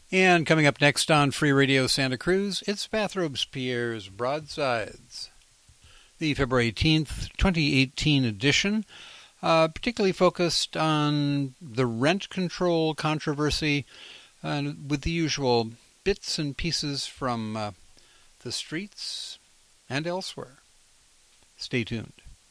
And coming up next on Free Radio Santa Cruz, it's Bathrobes Pierre's Broadsides, the February 18th, 2018 edition, particularly focused on the rent control controversy, with the usual bits and pieces from the streets and elsewhere. Stay tuned.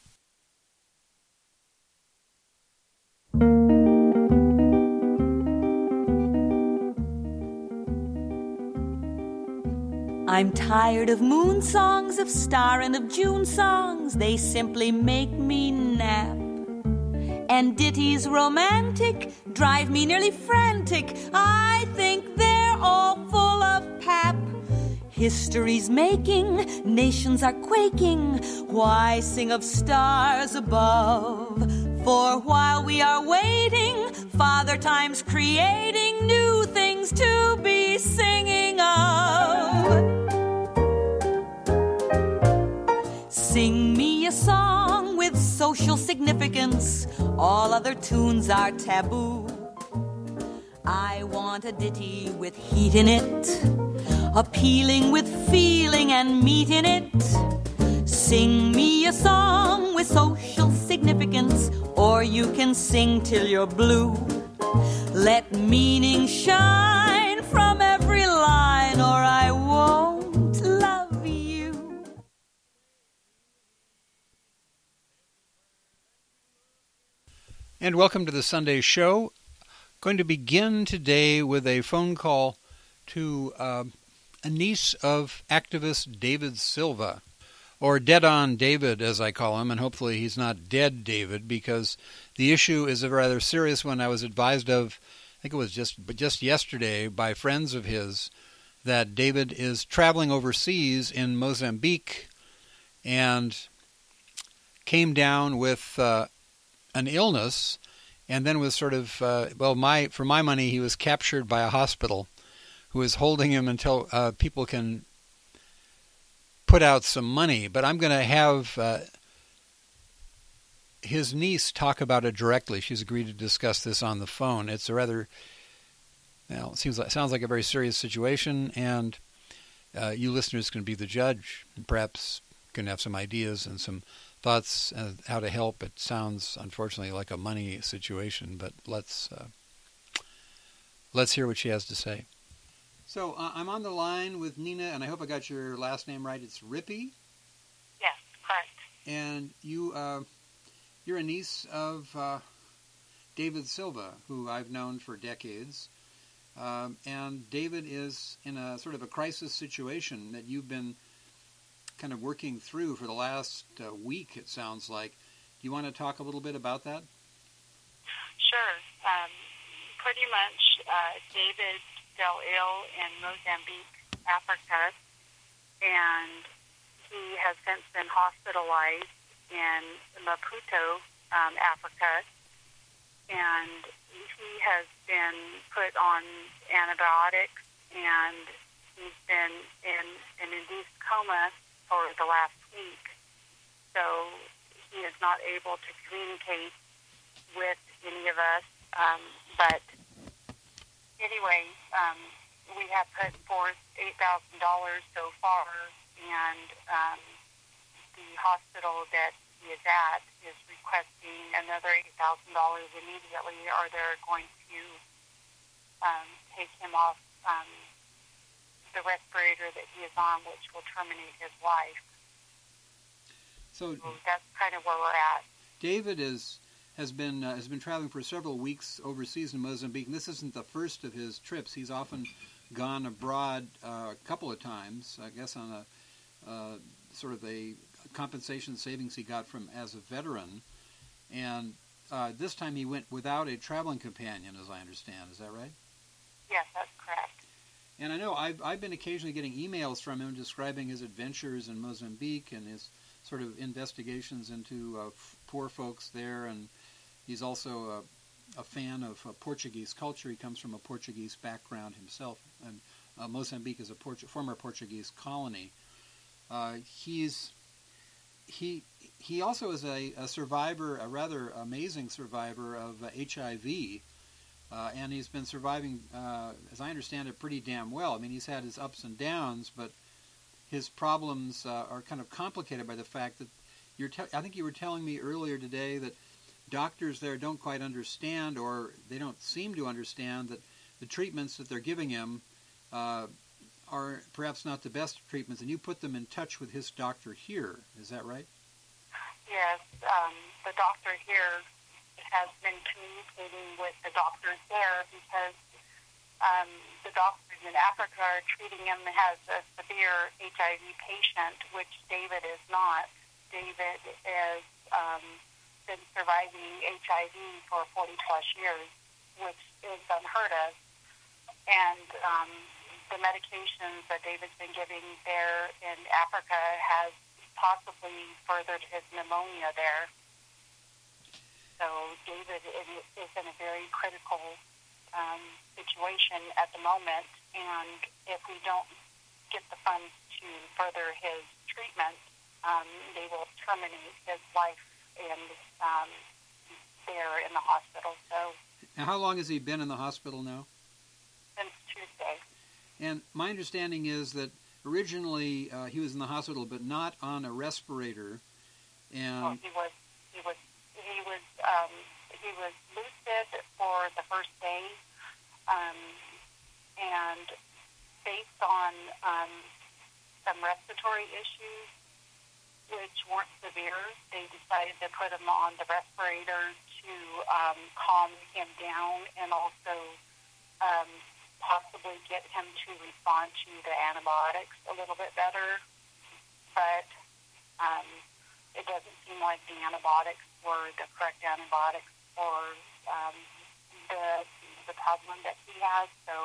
I'm tired of moon songs, of star and of June songs. They simply make me nap. And ditties romantic drive me nearly frantic. I think they're all full of pap. History's making, nations are quaking. Why sing of stars above? For while we are waiting, Father Time's creating new things to be singing of. Sing me a song with social significance. All other tunes are taboo. I want a ditty with heat in it, appealing with feeling and meat in it. Sing me a song with social significance, or you can sing till you're blue. Let meaning shine from every line, or I won't love you. And welcome to the Sunday show. Going to begin today with a phone call to a niece of activist David Silva, or Dead On David, as I call him, and hopefully he's not Dead David, because the issue is a rather serious one. I was advised of, I think it was just yesterday, by friends of his, that David is traveling overseas in Mozambique and came down with an illness, and then was sort of, for my money, he was captured by a hospital who is holding him until people can put out some money. But I'm going to have his niece talk about it directly. She's agreed to discuss this on the phone. It's a rather, sounds like a very serious situation, and you listeners can be the judge, and perhaps can have some ideas and some thoughts how to help. It sounds, unfortunately, like a money situation, but let's hear what she has to say. So I'm on the line with Nina, and I hope I got your last name right. It's Rippey? Yes, correct. And you're a niece of David Silva, who I've known for decades. And David is in a sort of a crisis situation that you've been kind of working through for the last week, it sounds like. Do you want to talk a little bit about that? Sure. Pretty much, David fell ill in Mozambique, Africa, and he has since been hospitalized in Maputo, Africa, and he has been put on antibiotics, and he's been in an induced coma for the last week. So he is not able to communicate with any of us. But anyway, we have put forth $8,000 so far, and the hospital that he is at is requesting another $8,000 immediately, or they're going to take him off the respirator that he is on, which will terminate his life. So that's kind of where we're at. David has been traveling for several weeks overseas in Mozambique, and this isn't the first of his trips. He's often gone abroad a couple of times, I guess, on a sort of a compensation savings he got from as a veteran. And this time he went without a traveling companion, as I understand. Is that right? Yes, that's correct. And I know I've been occasionally getting emails from him describing his adventures in Mozambique and his sort of investigations into poor folks there. And he's also a fan of Portuguese culture. He comes from a Portuguese background himself, and Mozambique is a former Portuguese colony. He also is a survivor, a rather amazing survivor of HIV, and he's been surviving, as I understand it, pretty damn well. I mean, he's had his ups and downs, but his problems are kind of complicated by the fact that I think you were telling me earlier today that doctors there don't quite understand, or they don't seem to understand, that the treatments that they're giving him are perhaps not the best treatments, and you put them in touch with his doctor here. Is that right? Yes, the doctor here has been communicating with the doctors there because the doctors in Africa are treating him as a severe HIV patient, which David is not. David has been surviving HIV for 40-plus years, which is unheard of. And the medications that David's been giving there in Africa has possibly furthered his pneumonia there. So David is in a very critical situation at the moment, and if we don't get the funds to further his treatment, they will terminate his life there in the hospital. So, now, how long has he been in the hospital now? Since Tuesday. And my understanding is that originally he was in the hospital, but not on a respirator. And he was lucid for the first day, and based on some respiratory issues, which weren't severe, they decided to put him on the respirator to calm him down and also possibly get him to respond to the antibiotics a little bit better. But it doesn't seem like the antibiotics were the correct antibiotics for the problem that he has. So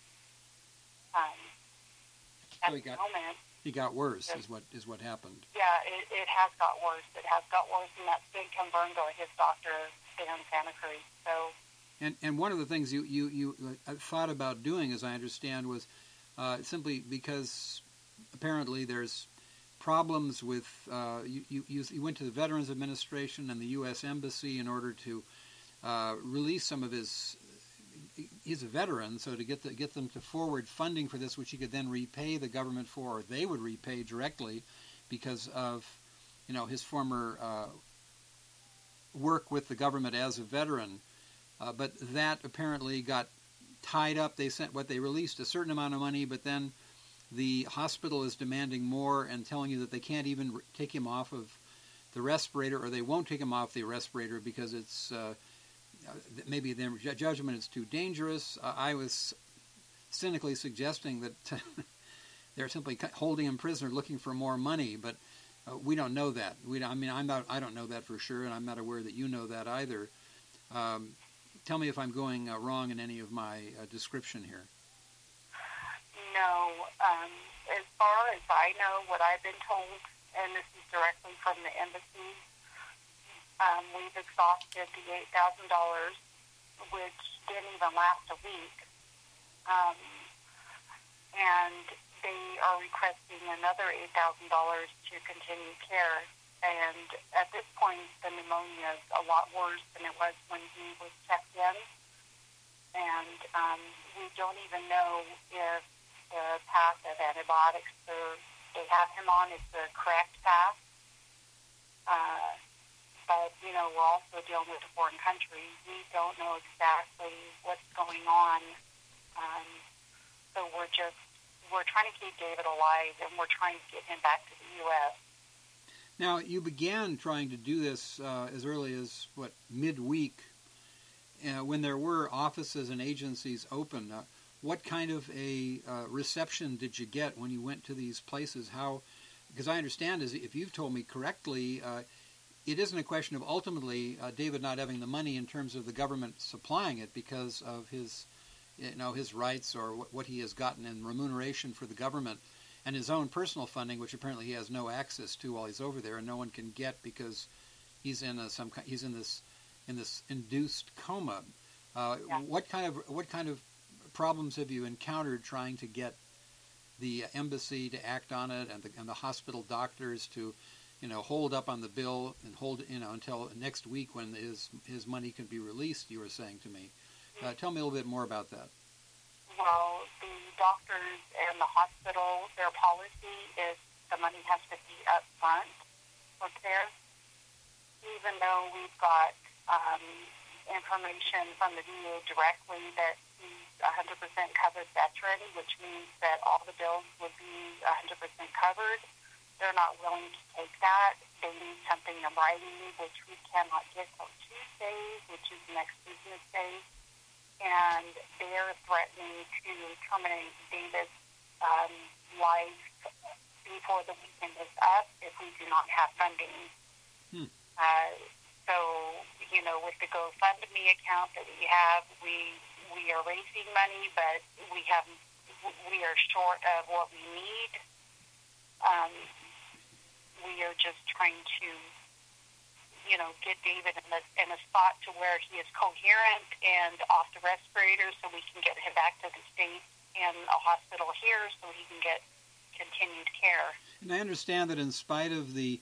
at the moment, he got worse, is what happened. Yeah, it has got worse. It has got worse, and that's been confirmed by his doctor there in Santa Cruz. So. And one of the things you thought about doing, as I understand, was simply because apparently there's problems with you went to the Veterans Administration and the U.S. Embassy in order to release some of his. He's a veteran, so to get them to forward funding for this, which he could then repay the government for, or they would repay directly, because of his former work with the government as a veteran. But that apparently got tied up. They released a certain amount of money, but then the hospital is demanding more and telling you that they can't even take him off of the respirator, or they won't take him off the respirator because it's maybe their judgment is too dangerous. I was cynically suggesting that they're simply holding him prisoner, looking for more money, but we don't know that. I don't know that for sure, and I'm not aware that you know that either. Tell me if I'm going wrong in any of my description here. No. As far as I know, what I've been told, and this is directly from the embassy, we've exhausted the $8,000, which didn't even last a week. And they are requesting another $8,000 to continue care. And at this point, the pneumonia is a lot worse than it was when he was checked in. And we don't even know if the path of antibiotics they have him on is the correct path. But, we're also dealing with a foreign country. We don't know exactly what's going on. So we're trying to keep David alive, and we're trying to get him back to the U.S. Now, you began trying to do this as early as, midweek, when there were offices and agencies open. What kind of a reception did you get when you went to these places? Because I understand, if you've told me correctly, it isn't a question of ultimately David not having the money in terms of the government supplying it because of his rights or what he has gotten in remuneration for the government, and his own personal funding, which apparently he has no access to while he's over there, and no one can get because he's in this induced coma. What kind of problems have you encountered trying to get the embassy to act on it, and the hospital doctors to hold up on the bill and hold until next week when his money can be released? You were saying to me. Tell me a little bit more about that. Well, the doctors and the hospital, their policy is the money has to be up front for care, even though we've got information from the VA directly that he's 100% covered veteran, which means that all the bills would be 100% covered. They're not willing to take that. They need something in writing, which we cannot get till Tuesday, which is next business day. And they're threatening to terminate David's life before the weekend is up if we do not have funding. So, with the GoFundMe account that we have, we are raising money, but we are short of what we need. We are just trying to get David in a spot to where he is coherent and off the respirator so we can get him back to the States and a hospital here so he can get continued care. And I understand that in spite of the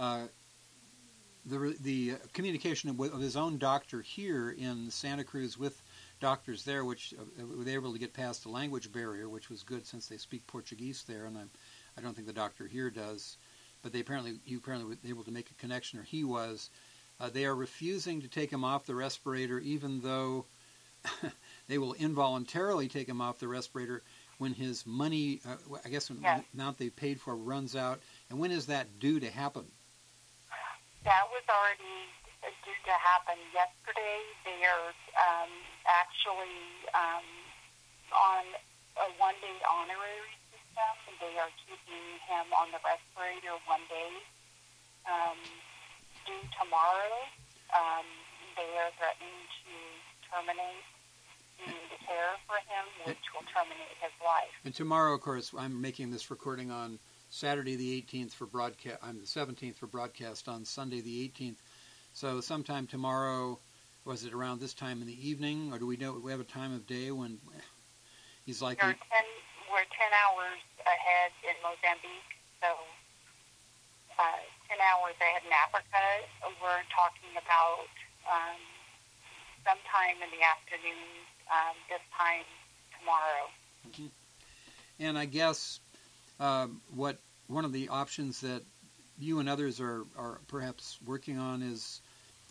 communication of his own doctor here in Santa Cruz with doctors there, which they were able to get past the language barrier, which was good since they speak Portuguese there, and I don't think the doctor here does. But you apparently were able to make a connection, or he was. They are refusing to take him off the respirator, even though they will involuntarily take him off the respirator when his money, I guess, when the amount they paid for runs out. And when is that due to happen? That was already due to happen yesterday. They are actually on a one-day honorary system. They are keeping him on the respirator 1 day. Due tomorrow, they are threatening to terminate the care for him, which will terminate his life. And tomorrow, of course, I'm making this recording on Saturday the 18th for broadcast. I'm the 17th for broadcast on Sunday the 18th. So sometime tomorrow, was it around this time in the evening, or do we have a time of day when he's likely? We're 10 hours ahead in Mozambique, so 10 hours ahead in Africa. We're talking about sometime in the afternoon, this time tomorrow. Mm-hmm. And I guess one of the options that you and others are perhaps working on is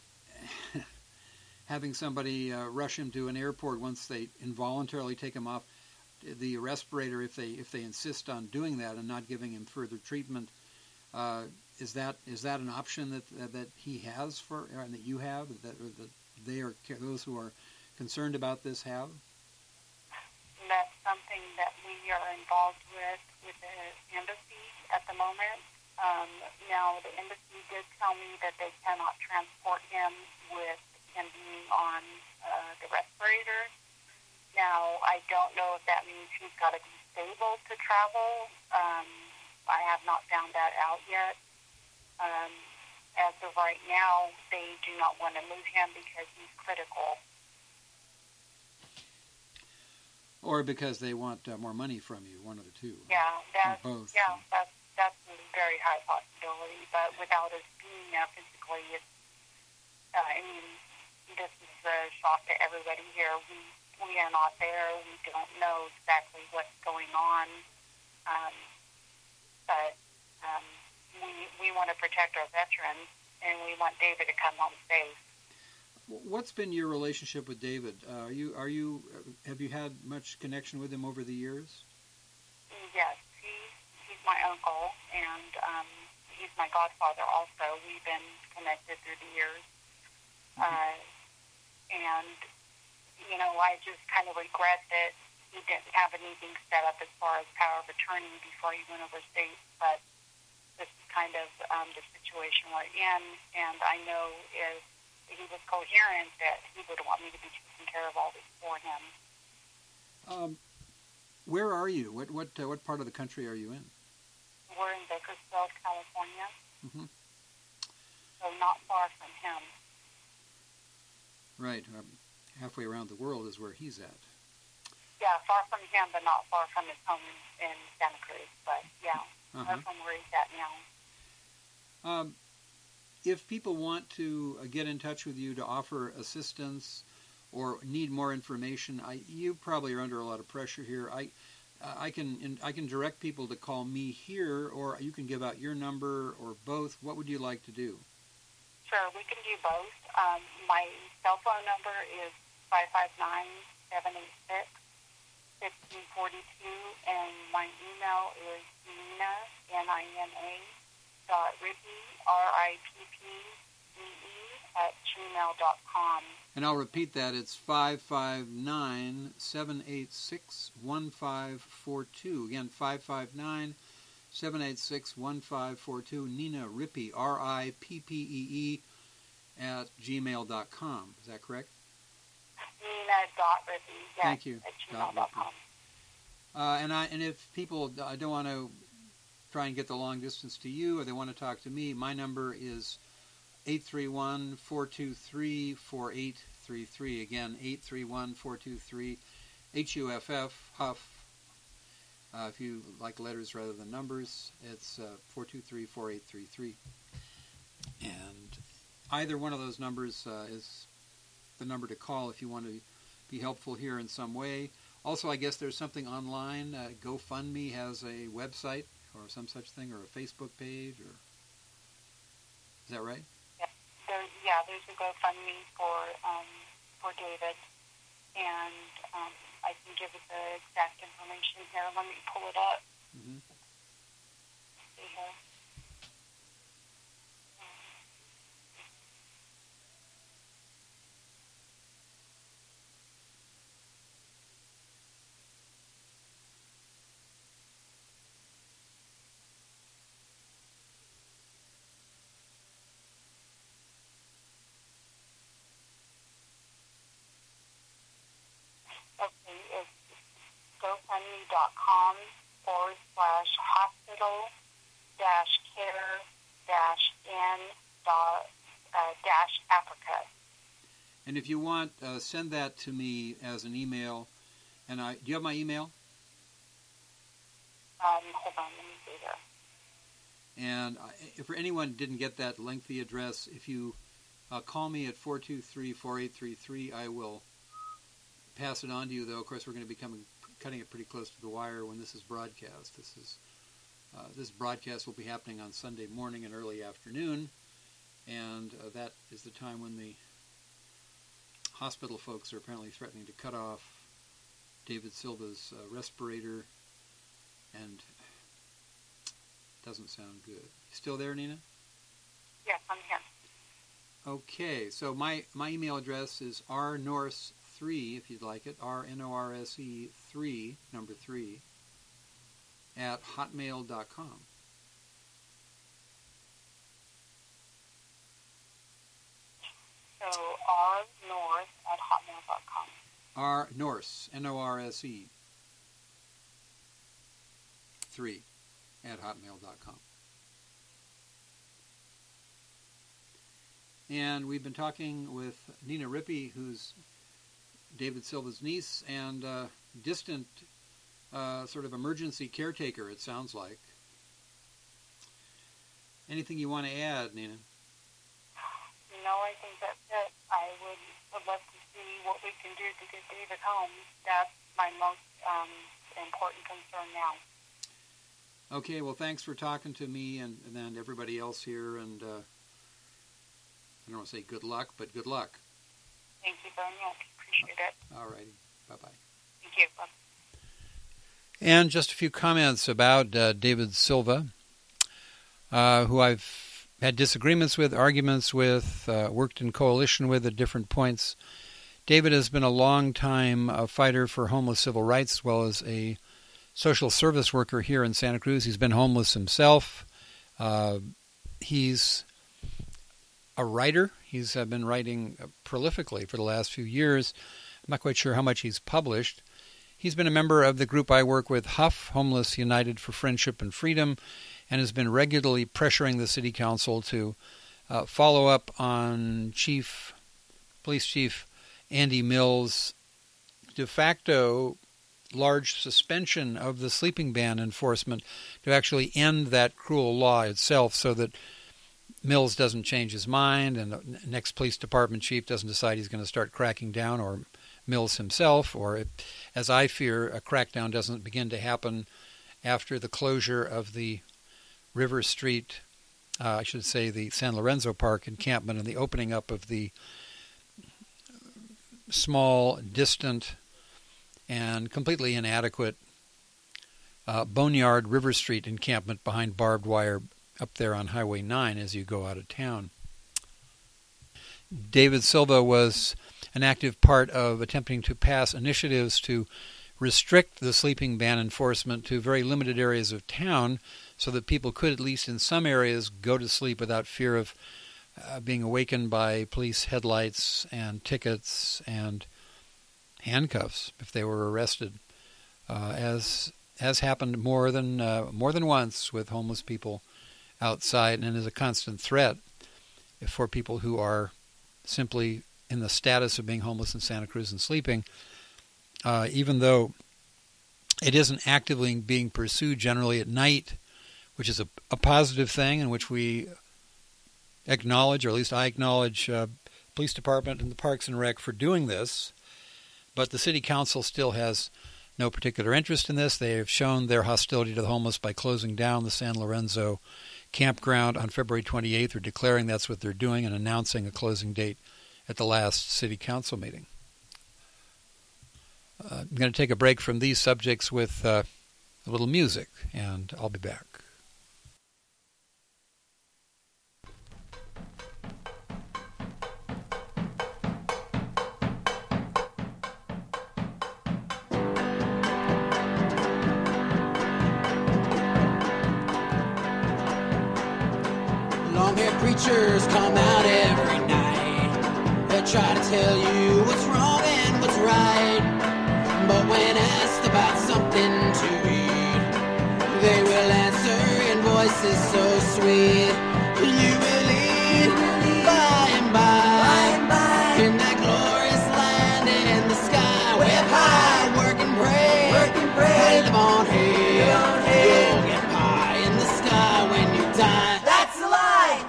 having somebody rush him to an airport once they involuntarily take him off the respirator, if they insist on doing that and not giving him further treatment. Is that an option that he has and that you have, that those who are concerned about this have? That's something that we are involved with the embassy at the moment. Now, the embassy did tell me that they cannot transport him with him being on the respirator. Now, I don't know if that means he's got to be stable to travel. I have not found that out yet. As of right now, they do not want to move him because he's critical. Or because they want more money from you, one of the two. Yeah, both. Yeah, that's a very high possibility. But without us being there physically, this is a shock to everybody here. We are not there. We don't know exactly what's going on. But we want to protect our veterans, and we want David to come home safe. What's been your relationship with David? Have you had much connection with him over the years? Yes, he's my uncle, and he's my godfather also. We've been connected through the years. And, I just kind of regret that he didn't have anything set up as far as power of attorney before he went overseas, but this is kind of the situation we're in, and I know if he was coherent that he would want me to be taking care of all this for him. Where are you? What part of the country are you in? We're in Bakersfield, California. Mm-hmm. So not far from him. Right. Halfway around the world is where he's at. Yeah, far from him, but not far from his home in Santa Cruz. But yeah, far from where he's at now. If people want to get in touch with you to offer assistance or need more information, you probably are under a lot of pressure here. I can direct people to call me here, or you can give out your number, or both. What would you like to do? Sure, we can do both. My cell phone number is 559-786-1642, and my email is Nina, Nina, .rippee, RIPPEE, And I'll repeat that. It's 559-786-1542. Again, 559-786-1542. Nina Rippee, RIPPEE, @gmail.com. Is that correct? Nina.rippee, yes, Thank you. at gmail.com. And if people don't want to try and get the long distance to you, or they want to talk to me, my number is 831-423-4833. Again, 831-423-HUFF, Huff. If you like letters rather than numbers, it's 423-4833. And either one of those numbers is the number to call if you want to be helpful here in some way. Also, I guess there's something online. GoFundMe has a website or some such thing, or a Facebook page, or is that right? There's a GoFundMe for David, and I can give it the exact information here. Let me pull it up. Mm-hmm. See here. Okay, it's GoFundMe.com/hospital-care-in-Africa. And if you want, send that to me as an email. And do you have my email? Hold on, let me see there. And if anyone didn't get that lengthy address, if you call me at 423-4833, I will pass it on to you, though. Of course, we're going to be cutting it pretty close to the wire when this is broadcast. This broadcast will be happening on Sunday morning and early afternoon, and that is the time when the hospital folks are apparently threatening to cut off David Silva's respirator, and doesn't sound good. You still there, Nina? Yes, I'm here. Okay, so my email address is rnorse3, if you'd like it, RNORSE 3, number 3, @hotmail.com. So rnorse@hotmail.com. Rnorse, Norse, 3, @hotmail.com. And we've been talking with Nina Rippee, who's David Silva's niece and distant sort of emergency caretaker, it sounds like. Anything you want to add, Nina? No, I think that's it. I would love to see what we can do to get David home. That's my most important concern now. Okay, well, thanks for talking to me and then everybody else here, and I don't want to say good luck, but good luck. Thank you very much. Appreciate it. All righty. Bye-bye. Thank you. Bye. And just a few comments about David Silva, who I've had disagreements with, arguments with, worked in coalition with at different points. David has been a long-time fighter for homeless civil rights, as well as a social service worker here in Santa Cruz. He's been homeless himself. He's a writer. He's been writing prolifically for the last few years. I'm not quite sure how much he's published. He's been a member of the group I work with, HUFF, Homeless United for Friendship and Freedom, and has been regularly pressuring the city council to follow up on Police Chief Andy Mills' de facto large suspension of the sleeping ban enforcement to actually end that cruel law itself, so that Mills doesn't change his mind and the next police department chief doesn't decide he's going to start cracking down, or Mills himself, or as I fear, a crackdown doesn't begin to happen after the closure of the River Street, I should say the San Lorenzo Park encampment, and the opening up of the small, distant, and completely inadequate Boneyard River Street encampment behind barbed wire up there on Highway 9 as you go out of town. David Silva was an active part of attempting to pass initiatives to restrict the sleeping ban enforcement to very limited areas of town so that people could, at least in some areas, go to sleep without fear of being awakened by police headlights and tickets and handcuffs if they were arrested, as happened more than once with homeless people outside, and is a constant threat for people who are simply in the status of being homeless in Santa Cruz and sleeping, even though it isn't actively being pursued generally at night, which is a positive thing, in which we acknowledge, or at least I acknowledge, police department and the Parks and Rec for doing this. But the city council still has no particular interest in this. They have shown their hostility to the homeless by closing down the San Lorenzo campground on February 28th, or declaring that's what they're doing and announcing a closing date at the last city council meeting. I'm going to take a break from these subjects with a little music, and I'll be back. Long-haired preachers come out every night. They'll try to tell you what's wrong and what's right. But when asked about something to read, they will answer in voices so sweet. You will lead by and by in that glorious land in the sky. Way up high, work and pray, live on here. You'll get pie in the sky when you die. That's a lie.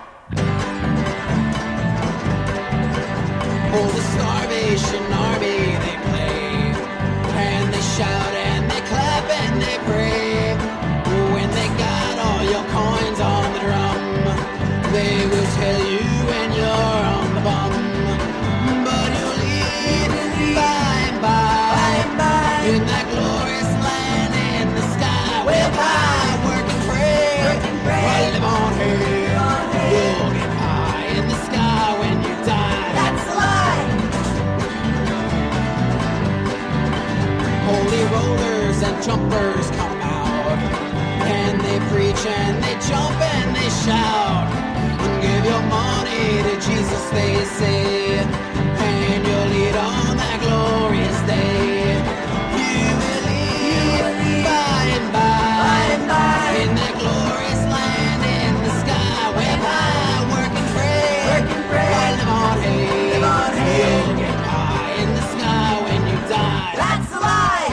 Oh, the Starvation Army, they play, and they shout and they clap and they pray. When they got all your coins on the drum, they will tell you when you're on the bum. But you'll lead by and by in that glorious land in the sky. Way up high, work and pray, while live on here. You'll get pie in the sky when you die. That's a lie. Holy rollers and jumpers come out, and they preach and they jump and they shout. Give your money to Jesus, they say, and you'll lead on that glorious day. You will lead by and by in that glorious land in the sky. Way up high, work and pray, live on hay. You'll get pie in the sky when you die. That's a lie.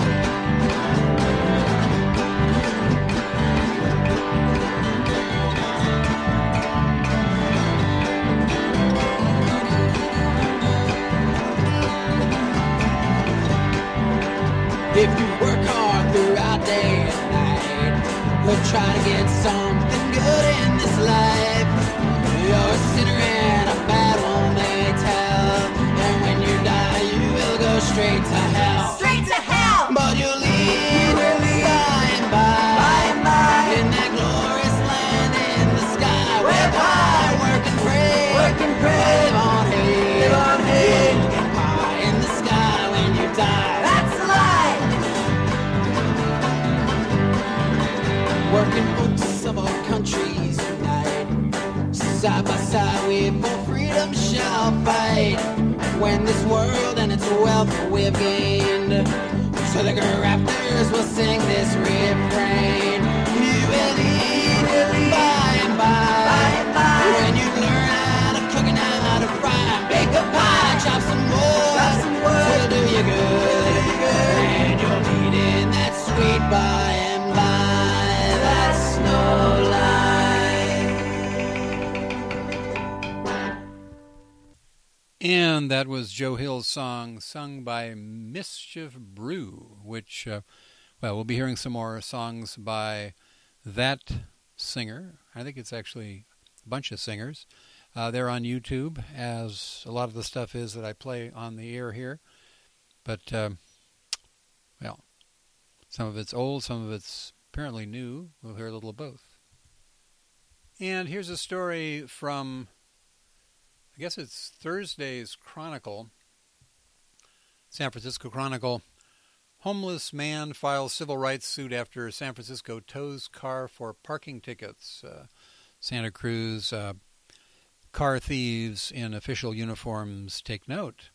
If you work hard throughout day and night, we'll try to get something good in this life. You're a sinner and a bad one, they tell. And when you die, you will go straight to hell. Straight to hell! But you'll lead by and by in that glorious land in the sky. Way up high, work and pray, live on hay. You'll get pie in the sky when you die. That's a lie! Working folks of all countries unite. Side by side we for freedom shall fight. When this world and its wealth we've gained, so the grafters will sing this refrain. You will lead by and by when you learn how to cook and how to fry. Bake a pie, chop some wood, will do you good. And you'll lead in that sweet by and by. That's no lie. And that was Joe Hill's song sung by Mischief Brew, which, we'll be hearing some more songs by that singer. I think it's actually a bunch of singers. They're on YouTube, as a lot of the stuff is that I play on the air here. But, some of it's old, some of it's apparently new. We'll hear a little of both. And here's a story from, I guess it's Thursday's Chronicle, San Francisco Chronicle. Homeless man files civil rights suit after San Francisco tows car for parking tickets. Santa Cruz car thieves in official uniforms take note.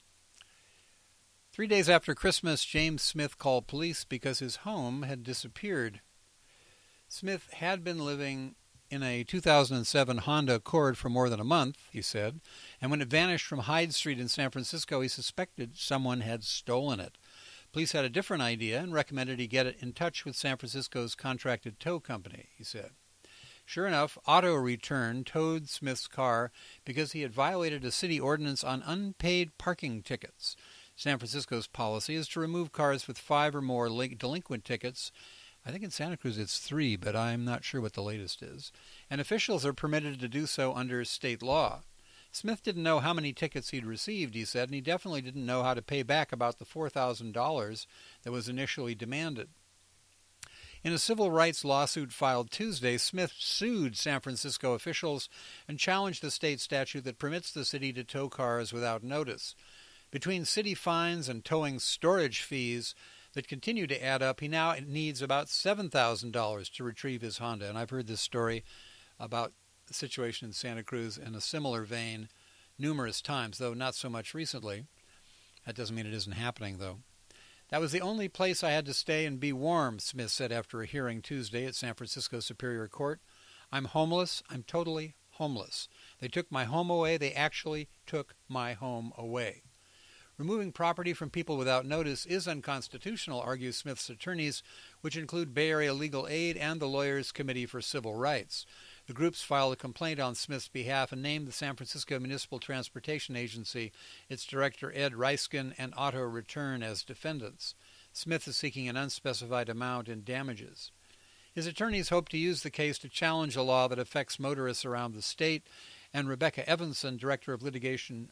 3 days after Christmas, James Smith called police because his home had disappeared. Smith had been living in a 2007 Honda Accord for more than a month, he said, and when it vanished from Hyde Street in San Francisco, he suspected someone had stolen it. Police had a different idea and recommended he get it in touch with San Francisco's contracted tow company, he said. Sure enough, Auto Return towed Smith's car because he had violated a city ordinance on unpaid parking tickets. San Francisco's policy is to remove cars with 5 or more delinquent tickets. I think in Santa Cruz it's 3, but I'm not sure what the latest is. And officials are permitted to do so under state law. Smith didn't know how many tickets he'd received, he said, and he definitely didn't know how to pay back about the $4,000 that was initially demanded. In a civil rights lawsuit filed Tuesday, Smith sued San Francisco officials and challenged the state statute that permits the city to tow cars without notice. Between city fines and towing storage fees that continue to add up, he now needs about $7,000 to retrieve his Honda. And I've heard this story about the situation in Santa Cruz in a similar vein numerous times, though not so much recently. That doesn't mean it isn't happening, though. That was the only place I had to stay and be warm, Smith said after a hearing Tuesday at San Francisco Superior Court. I'm homeless. I'm totally homeless. They took my home away. They actually took my home away. Removing property from people without notice is unconstitutional, argue Smith's attorneys, which include Bay Area Legal Aid and the Lawyers Committee for Civil Rights. The groups filed a complaint on Smith's behalf and named the San Francisco Municipal Transportation Agency, its director Ed Reiskin, and Auto Return as defendants. Smith is seeking an unspecified amount in damages. His attorneys hope to use the case to challenge a law that affects motorists around the state. And Rebecca Evanson, Director of Litigation,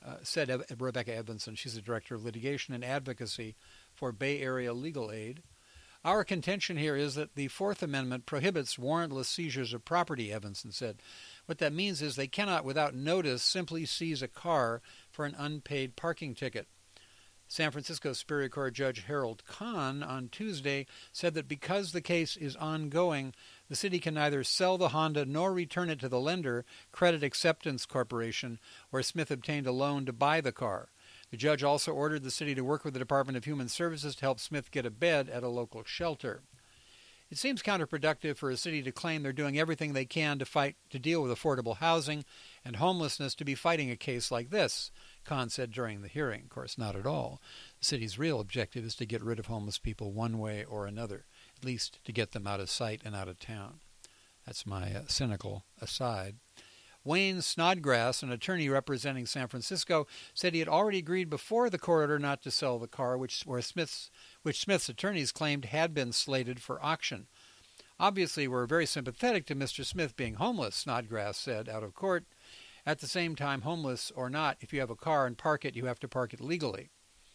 she's the Director of Litigation and Advocacy for Bay Area Legal Aid. Our contention here is that the Fourth Amendment prohibits warrantless seizures of property, Evanson said. What that means is they cannot, without notice, simply seize a car for an unpaid parking ticket. San Francisco Superior Court Judge Harold Kahn on Tuesday said that because the case is ongoing, the city can neither sell the Honda nor return it to the lender, Credit Acceptance Corporation, where Smith obtained a loan to buy the car. The judge also ordered the city to work with the Department of Human Services to help Smith get a bed at a local shelter. It seems counterproductive for a city to claim they're doing everything they can to deal with affordable housing and homelessness to be fighting a case like this, Kahn said during the hearing. Of course, not at all. The city's real objective is to get rid of homeless people one way or another, at least to get them out of sight and out of town. That's my cynical aside. Wayne Snodgrass, an attorney representing San Francisco, said he had already agreed before the court order not to sell the car, which Smith's attorneys claimed had been slated for auction. Obviously, we're very sympathetic to Mr. Smith being homeless, Snodgrass said out of court. At the same time, homeless or not, if you have a car and park it, you have to park it legally.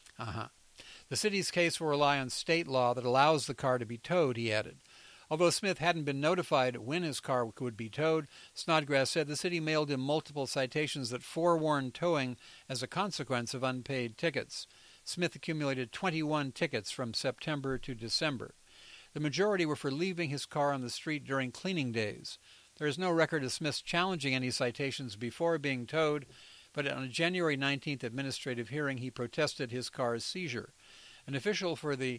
The city's case will rely on state law that allows the car to be towed, he added. Although Smith hadn't been notified when his car would be towed, Snodgrass said the city mailed him multiple citations that forewarned towing as a consequence of unpaid tickets. Smith accumulated 21 tickets from September to December. The majority were for leaving his car on the street during cleaning days. There is no record of Smith challenging any citations before being towed, but on a January 19th administrative hearing, he protested his car's seizure. An official for the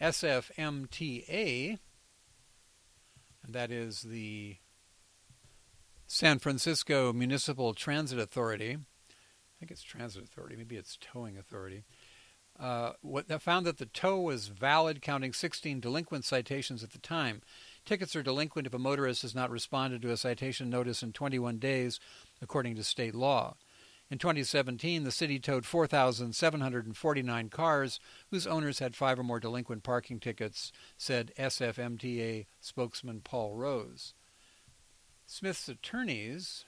SFMTA, and that is the San Francisco Municipal Transit Authority, I think it's Transit Authority, maybe it's Towing Authority, found that the tow was valid, counting 16 delinquent citations at the time. Tickets are delinquent if a motorist has not responded to a citation notice in 21 days, according to state law. In 2017, the city towed 4,749 cars whose owners had 5 or more delinquent parking tickets, said SFMTA spokesman Paul Rose. Smith's attorneys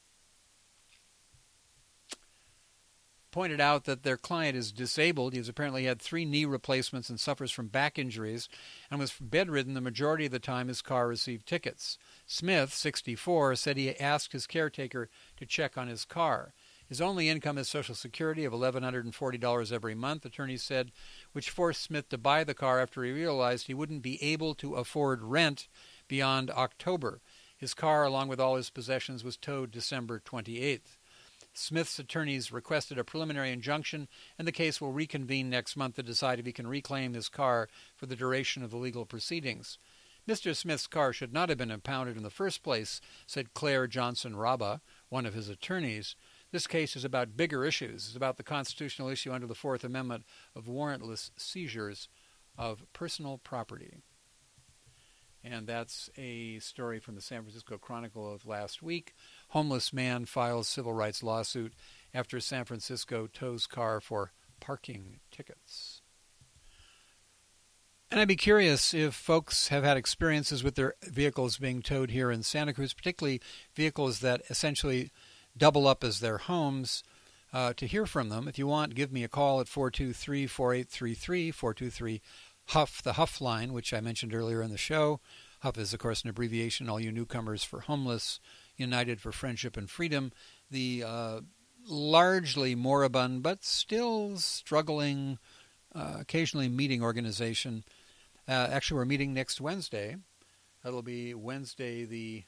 pointed out that their client is disabled. He's apparently had 3 knee replacements and suffers from back injuries and was bedridden the majority of the time his car received tickets. Smith, 64, said he asked his caretaker to check on his car. His only income is Social Security of $1,140 every month, attorneys said, which forced Smith to buy the car after he realized he wouldn't be able to afford rent beyond October. His car, along with all his possessions, was towed December 28th. Smith's attorneys requested a preliminary injunction, and the case will reconvene next month to decide if he can reclaim his car for the duration of the legal proceedings. Mr. Smith's car should not have been impounded in the first place, said Claire Johnson-Raba, one of his attorneys. This case is about bigger issues. It's about the constitutional issue under the Fourth Amendment of warrantless seizures of personal property. And that's a story from the San Francisco Chronicle of last week. Homeless man files civil rights lawsuit after San Francisco tows car for parking tickets. And I'd be curious if folks have had experiences with their vehicles being towed here in Santa Cruz, particularly vehicles that essentially double up as their homes, to hear from them. If you want, give me a call at 423-4833, 423-HUFF, the Huff line, which I mentioned earlier in the show. HUFF is, of course, an abbreviation, all you newcomers for homeless, United for Friendship and Freedom, the largely moribund but still struggling, occasionally meeting organization. Actually, we're meeting next Wednesday. That'll be Wednesday the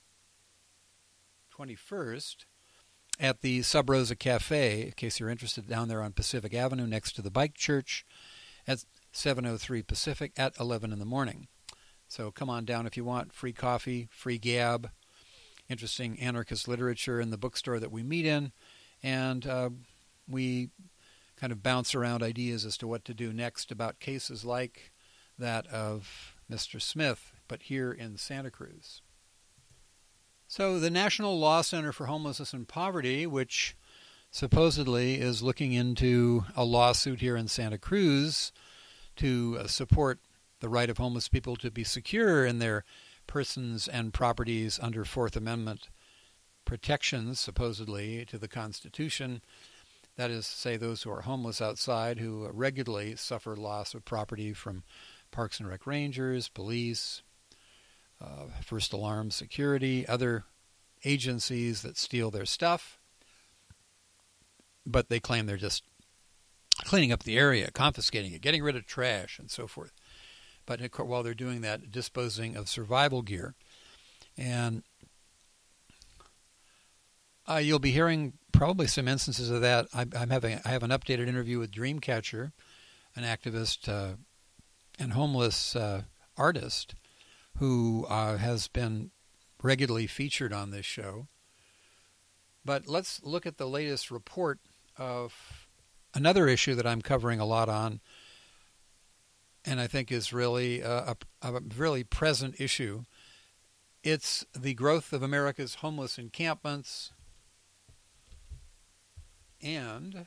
21st. At the Sub Rosa Cafe, in case you're interested, down there on Pacific Avenue next to the Bike Church at 703 Pacific at 11 in the morning. So come on down if you want. Free coffee, free gab, interesting anarchist literature in the bookstore that we meet in, and we kind of bounce around ideas as to what to do next about cases like that of Mr. Smith, but here in Santa Cruz. So the National Law Center for Homelessness and Poverty, which supposedly is looking into a lawsuit here in Santa Cruz to support the right of homeless people to be secure in their persons and properties under Fourth Amendment protections, supposedly, to the Constitution. That is to say, those who are homeless outside who regularly suffer loss of property from Parks and Rec rangers, police, First Alarm Security, other agencies that steal their stuff, but they claim they're just cleaning up the area, confiscating it, getting rid of trash, and so forth. But while they're doing that, disposing of survival gear. And you'll be hearing probably some instances of that. I have an updated interview with Dreamcatcher, an activist and homeless artist who has been regularly featured on this show. But let's look at the latest report of another issue that I'm covering a lot on, and I think is really a really present issue. It's the growth of America's homeless encampments and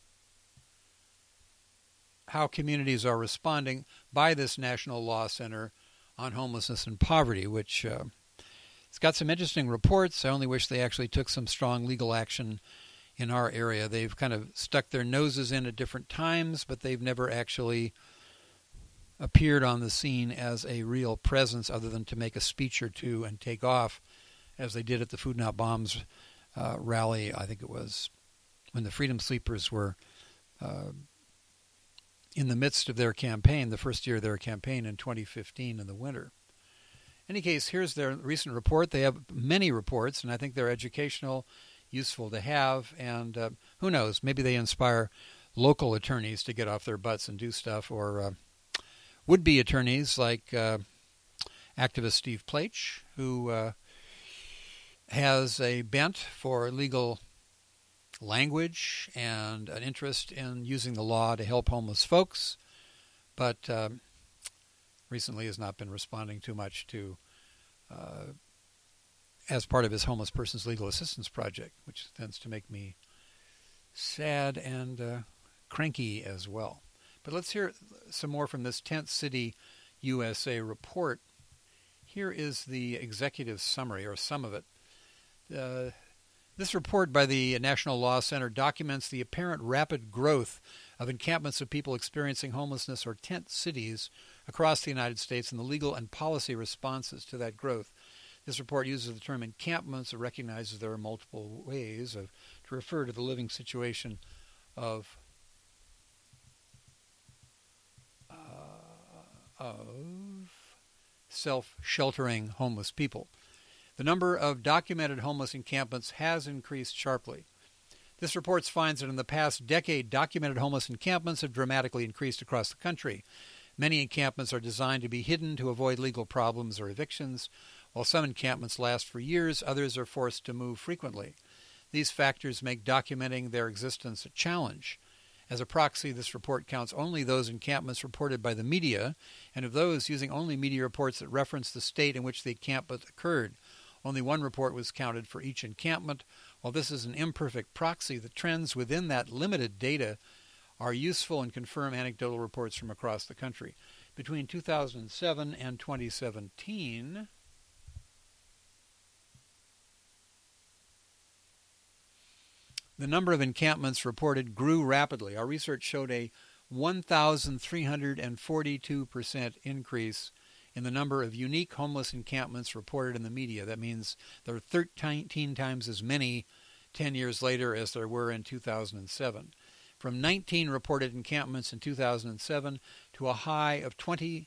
how communities are responding by this National Law Center on Homelessness and Poverty, which it's got some interesting reports. I only wish they actually took some strong legal action in our area. They've kind of stuck their noses in at different times, but they've never actually appeared on the scene as a real presence other than to make a speech or two and take off, as they did at the Food Not Bombs rally. I think it was when the Freedom Sleepers were in the midst of their campaign, the first year of their campaign in 2015 in the winter. In any case, here's their recent report. They have many reports, and I think they're educational, useful to have, and who knows, maybe they inspire local attorneys to get off their butts and do stuff, or would-be attorneys like activist Steve Plach, who has a bent for legal language and an interest in using the law to help homeless folks, but recently has not been responding too much to as part of his Homeless Persons Legal Assistance Project, which tends to make me sad and cranky as well. But let's hear some more from this Tent City USA report. Here is the executive summary, or some of it. This report by the National Law Center documents the apparent rapid growth of encampments of people experiencing homelessness or tent cities across the United States and the legal and policy responses to that growth. This report uses the term encampments and recognizes there are multiple ways to refer to the living situation of self-sheltering homeless people. The number of documented homeless encampments has increased sharply. This report finds that in the past decade, documented homeless encampments have dramatically increased across the country. Many encampments are designed to be hidden to avoid legal problems or evictions. While some encampments last for years, others are forced to move frequently. These factors make documenting their existence a challenge. As a proxy, this report counts only those encampments reported by the media, and of those, using only media reports that reference the state in which the encampment occurred. Only one report was counted for each encampment. While this is an imperfect proxy, the trends within that limited data are useful and confirm anecdotal reports from across the country. Between 2007 and 2017, the number of encampments reported grew rapidly. Our research showed a 1,342% increase in the number of unique homeless encampments reported in the media. That means there are 13 times as many 10 years later as there were in 2007. From 19 reported encampments in 2007 to a high of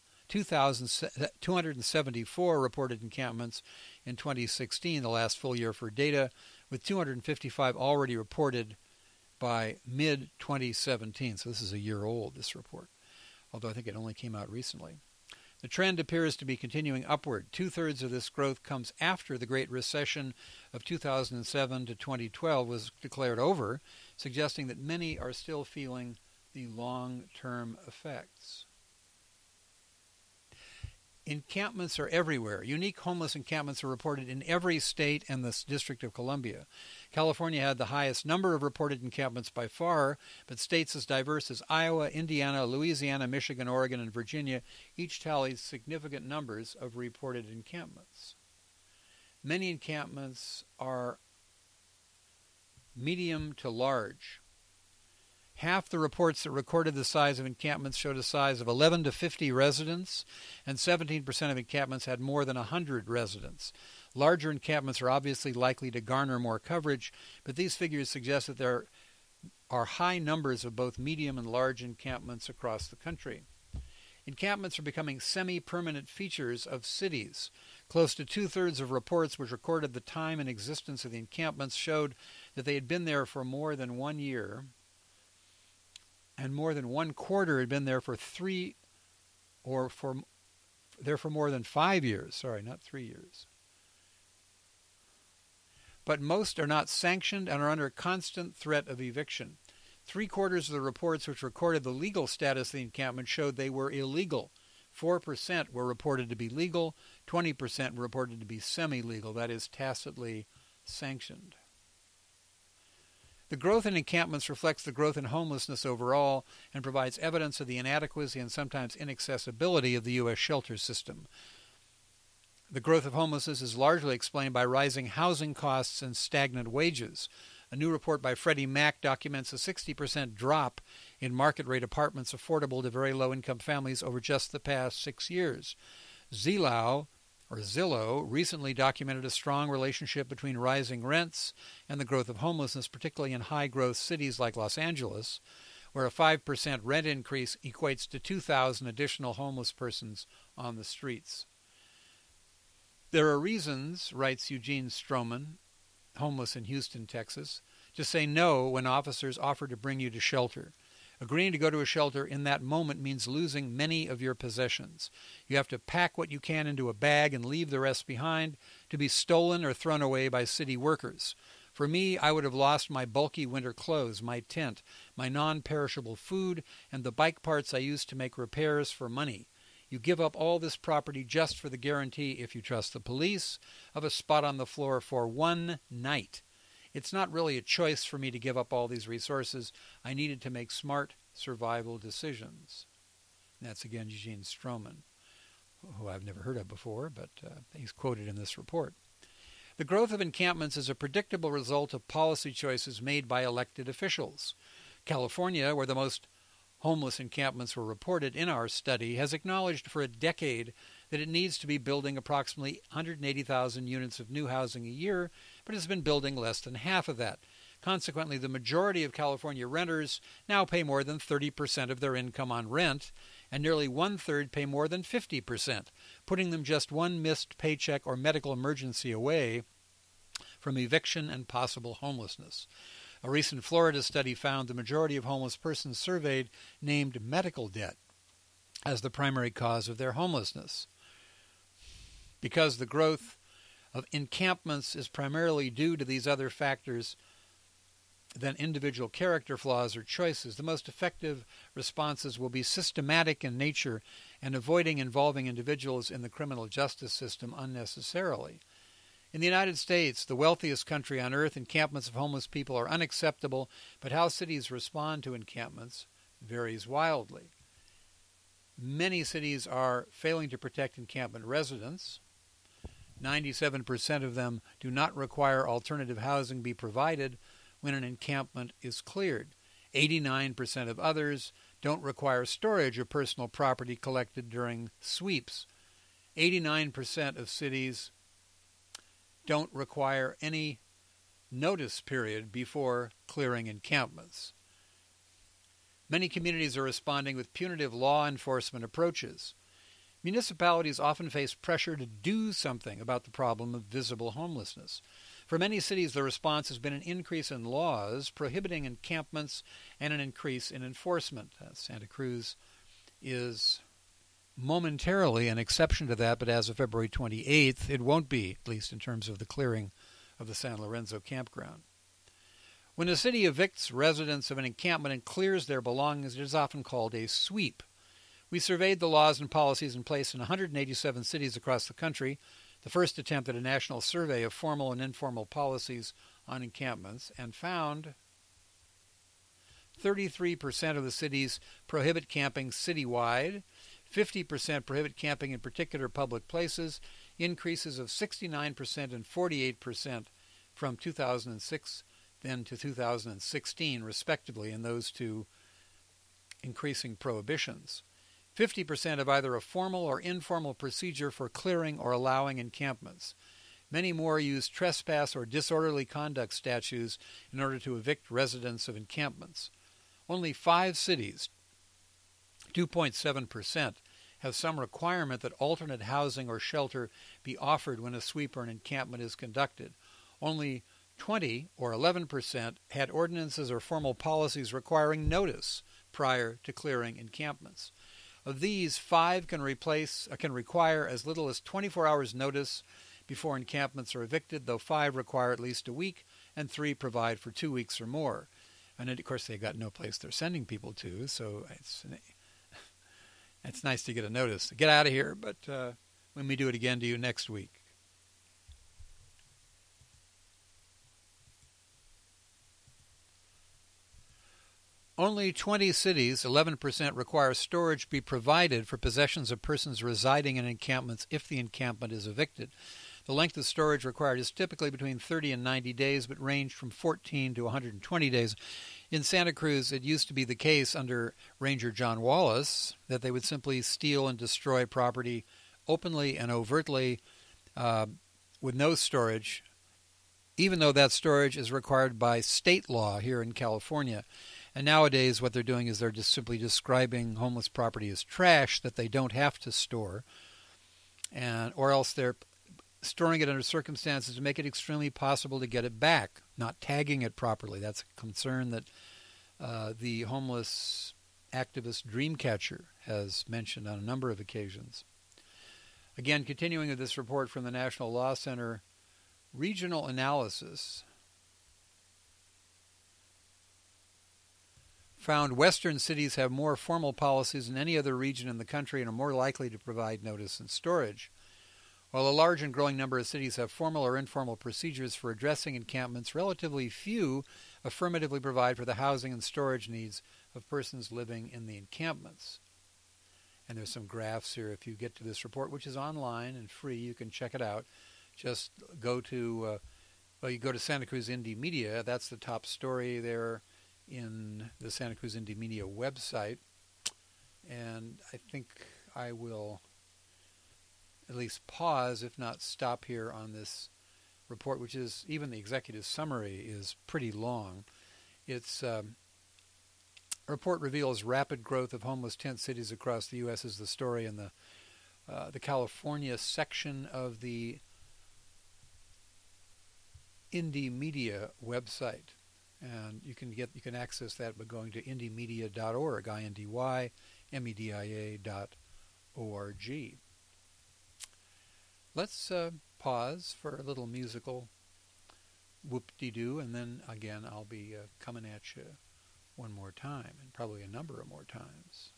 274 reported encampments in 2016, the last full year for data, with 255 already reported by mid-2017. So this is a year old, this report, although I think it only came out recently. The trend appears to be continuing upward. 2/3 of this growth comes after the Great Recession of 2007 to 2012 was declared over, suggesting that many are still feeling the long-term effects. Encampments are everywhere. Unique homeless encampments are reported in every state and the District of Columbia. California had the highest number of reported encampments by far, but states as diverse as Iowa, Indiana, Louisiana, Michigan, Oregon, and Virginia each tallied significant numbers of reported encampments. Many encampments are medium to large. Half the reports that recorded the size of encampments showed a size of 11 to 50 residents, and 17% of encampments had more than 100 residents. Larger encampments are obviously likely to garner more coverage, but these figures suggest that there are high numbers of both medium and large encampments across the country. Encampments are becoming semi-permanent features of cities. Close to 2/3 of reports which recorded the time and existence of the encampments showed that they had been there for more than 1 year, and more than 1/4 had been there for 3 or for more than 5 years. Sorry, not 3 years. But most are not sanctioned and are under constant threat of eviction. 3/4 of the reports which recorded the legal status of the encampment showed they were illegal. 4% were reported to be legal, 20% were reported to be semi-legal, that is, tacitly sanctioned. The growth in encampments reflects the growth in homelessness overall and provides evidence of the inadequacy and sometimes inaccessibility of the U.S. shelter system. The growth of homelessness is largely explained by rising housing costs and stagnant wages. A new report by Freddie Mac documents a 60% drop in market rate apartments affordable to very low-income families over just the past 6 years. Zillow recently documented a strong relationship between rising rents and the growth of homelessness, particularly in high-growth cities like Los Angeles, where a 5% rent increase equates to 2,000 additional homeless persons on the streets. There are reasons, writes Eugene Stroman, homeless in Houston, Texas, to say no when officers offer to bring you to shelter. Agreeing to go to a shelter in that moment means losing many of your possessions. You have to pack what you can into a bag and leave the rest behind to be stolen or thrown away by city workers. For me, I would have lost my bulky winter clothes, my tent, my non-perishable food, and the bike parts I used to make repairs for money. You give up all this property just for the guarantee, if you trust the police, of a spot on the floor for 1 night. It's not really a choice for me to give up all these resources. I needed to make smart survival decisions. And that's again Eugene Stroman, who I've never heard of before, but he's quoted in this report. The growth of encampments is a predictable result of policy choices made by elected officials. California, where the most homeless encampments were reported in our study, has acknowledged for a decade that it needs to be building approximately 180,000 units of new housing a year, but has been building less than half of that. Consequently, the majority of California renters now pay more than 30% of their income on rent, and nearly one-third pay more than 50%, putting them just one missed paycheck or medical emergency away from eviction and possible homelessness. A recent Florida study found the majority of homeless persons surveyed named medical debt as the primary cause of their homelessness. Because the growth of encampments is primarily due to these other factors than individual character flaws or choices, the most effective responses will be systematic in nature and avoiding involving individuals in the criminal justice system unnecessarily. In the United States, the wealthiest country on earth, encampments of homeless people are unacceptable, but how cities respond to encampments varies wildly. Many cities are failing to protect encampment residents. 97% of them do not require alternative housing be provided when an encampment is cleared. 89% of others don't require storage of personal property collected during sweeps. 89% of cities don't require any notice period before clearing encampments. Many communities are responding with punitive law enforcement approaches. Municipalities often face pressure to do something about the problem of visible homelessness. For many cities, the response has been an increase in laws prohibiting encampments and an increase in enforcement. Santa Cruz is momentarily an exception to that, but as of February 28th, it won't be, at least in terms of the clearing of the San Lorenzo campground. When a city evicts residents of an encampment and clears their belongings, it is often called a sweep. We surveyed the laws and policies in place in 187 cities across the country, the first attempt at a national survey of formal and informal policies on encampments, and found 33% of the cities prohibit camping citywide, 50% prohibit camping in particular public places, increases of 69% and 48% from 2006 then to 2016, respectively, in those two increasing prohibitions. 50% have either a formal or informal procedure for clearing or allowing encampments. Many more use trespass or disorderly conduct statutes in order to evict residents of encampments. Only 5 cities, 2.7%, have some requirement that alternate housing or shelter be offered when a sweep or an encampment is conducted. Only 20, or 11%, had ordinances or formal policies requiring notice prior to clearing encampments. Of these, 5 can require as little as 24 hours notice before encampments are evicted, though 5 require at least a week, and 3 provide for 2 weeks or more. And of course, they've got no place they're sending people to, so it's nice to get a notice. Get out of here, but when we do it again to you next week. Only 20 cities, 11%, require storage be provided for possessions of persons residing in encampments if the encampment is evicted. The length of storage required is typically between 30 and 90 days, but ranged from 14 to 120 days. In Santa Cruz, it used to be the case under Ranger John Wallace that they would simply steal and destroy property openly and overtly with no storage, even though that storage is required by state law here in California. And nowadays what they're doing is they're just simply describing homeless property as trash that they don't have to store, or else they're storing it under circumstances to make it extremely possible to get it back, not tagging it properly. That's a concern that the homeless activist Dreamcatcher has mentioned on a number of occasions. Again, continuing with this report from the National Law Center, regional analysis found Western cities have more formal policies than any other region in the country and are more likely to provide notice and storage. While a large and growing number of cities have formal or informal procedures for addressing encampments, relatively few affirmatively provide for the housing and storage needs of persons living in the encampments. And there's some graphs here. If you get to this report, which is online and free, you can check it out. Just go to, you go to Santa Cruz Indie Media. That's the top story there in the Santa Cruz Indie Media website. And I think I will at least pause, if not stop here on this report, which is, even the executive summary is pretty long. Its report reveals rapid growth of homeless tent cities across the U.S. is the story in the California section of the Indie Media website. And you can access that by going to indiemedia.org, INDYMEDIA.org. Let's pause for a little musical whoop-de-doo, and then again I'll be coming at you one more time, and probably a number of more times.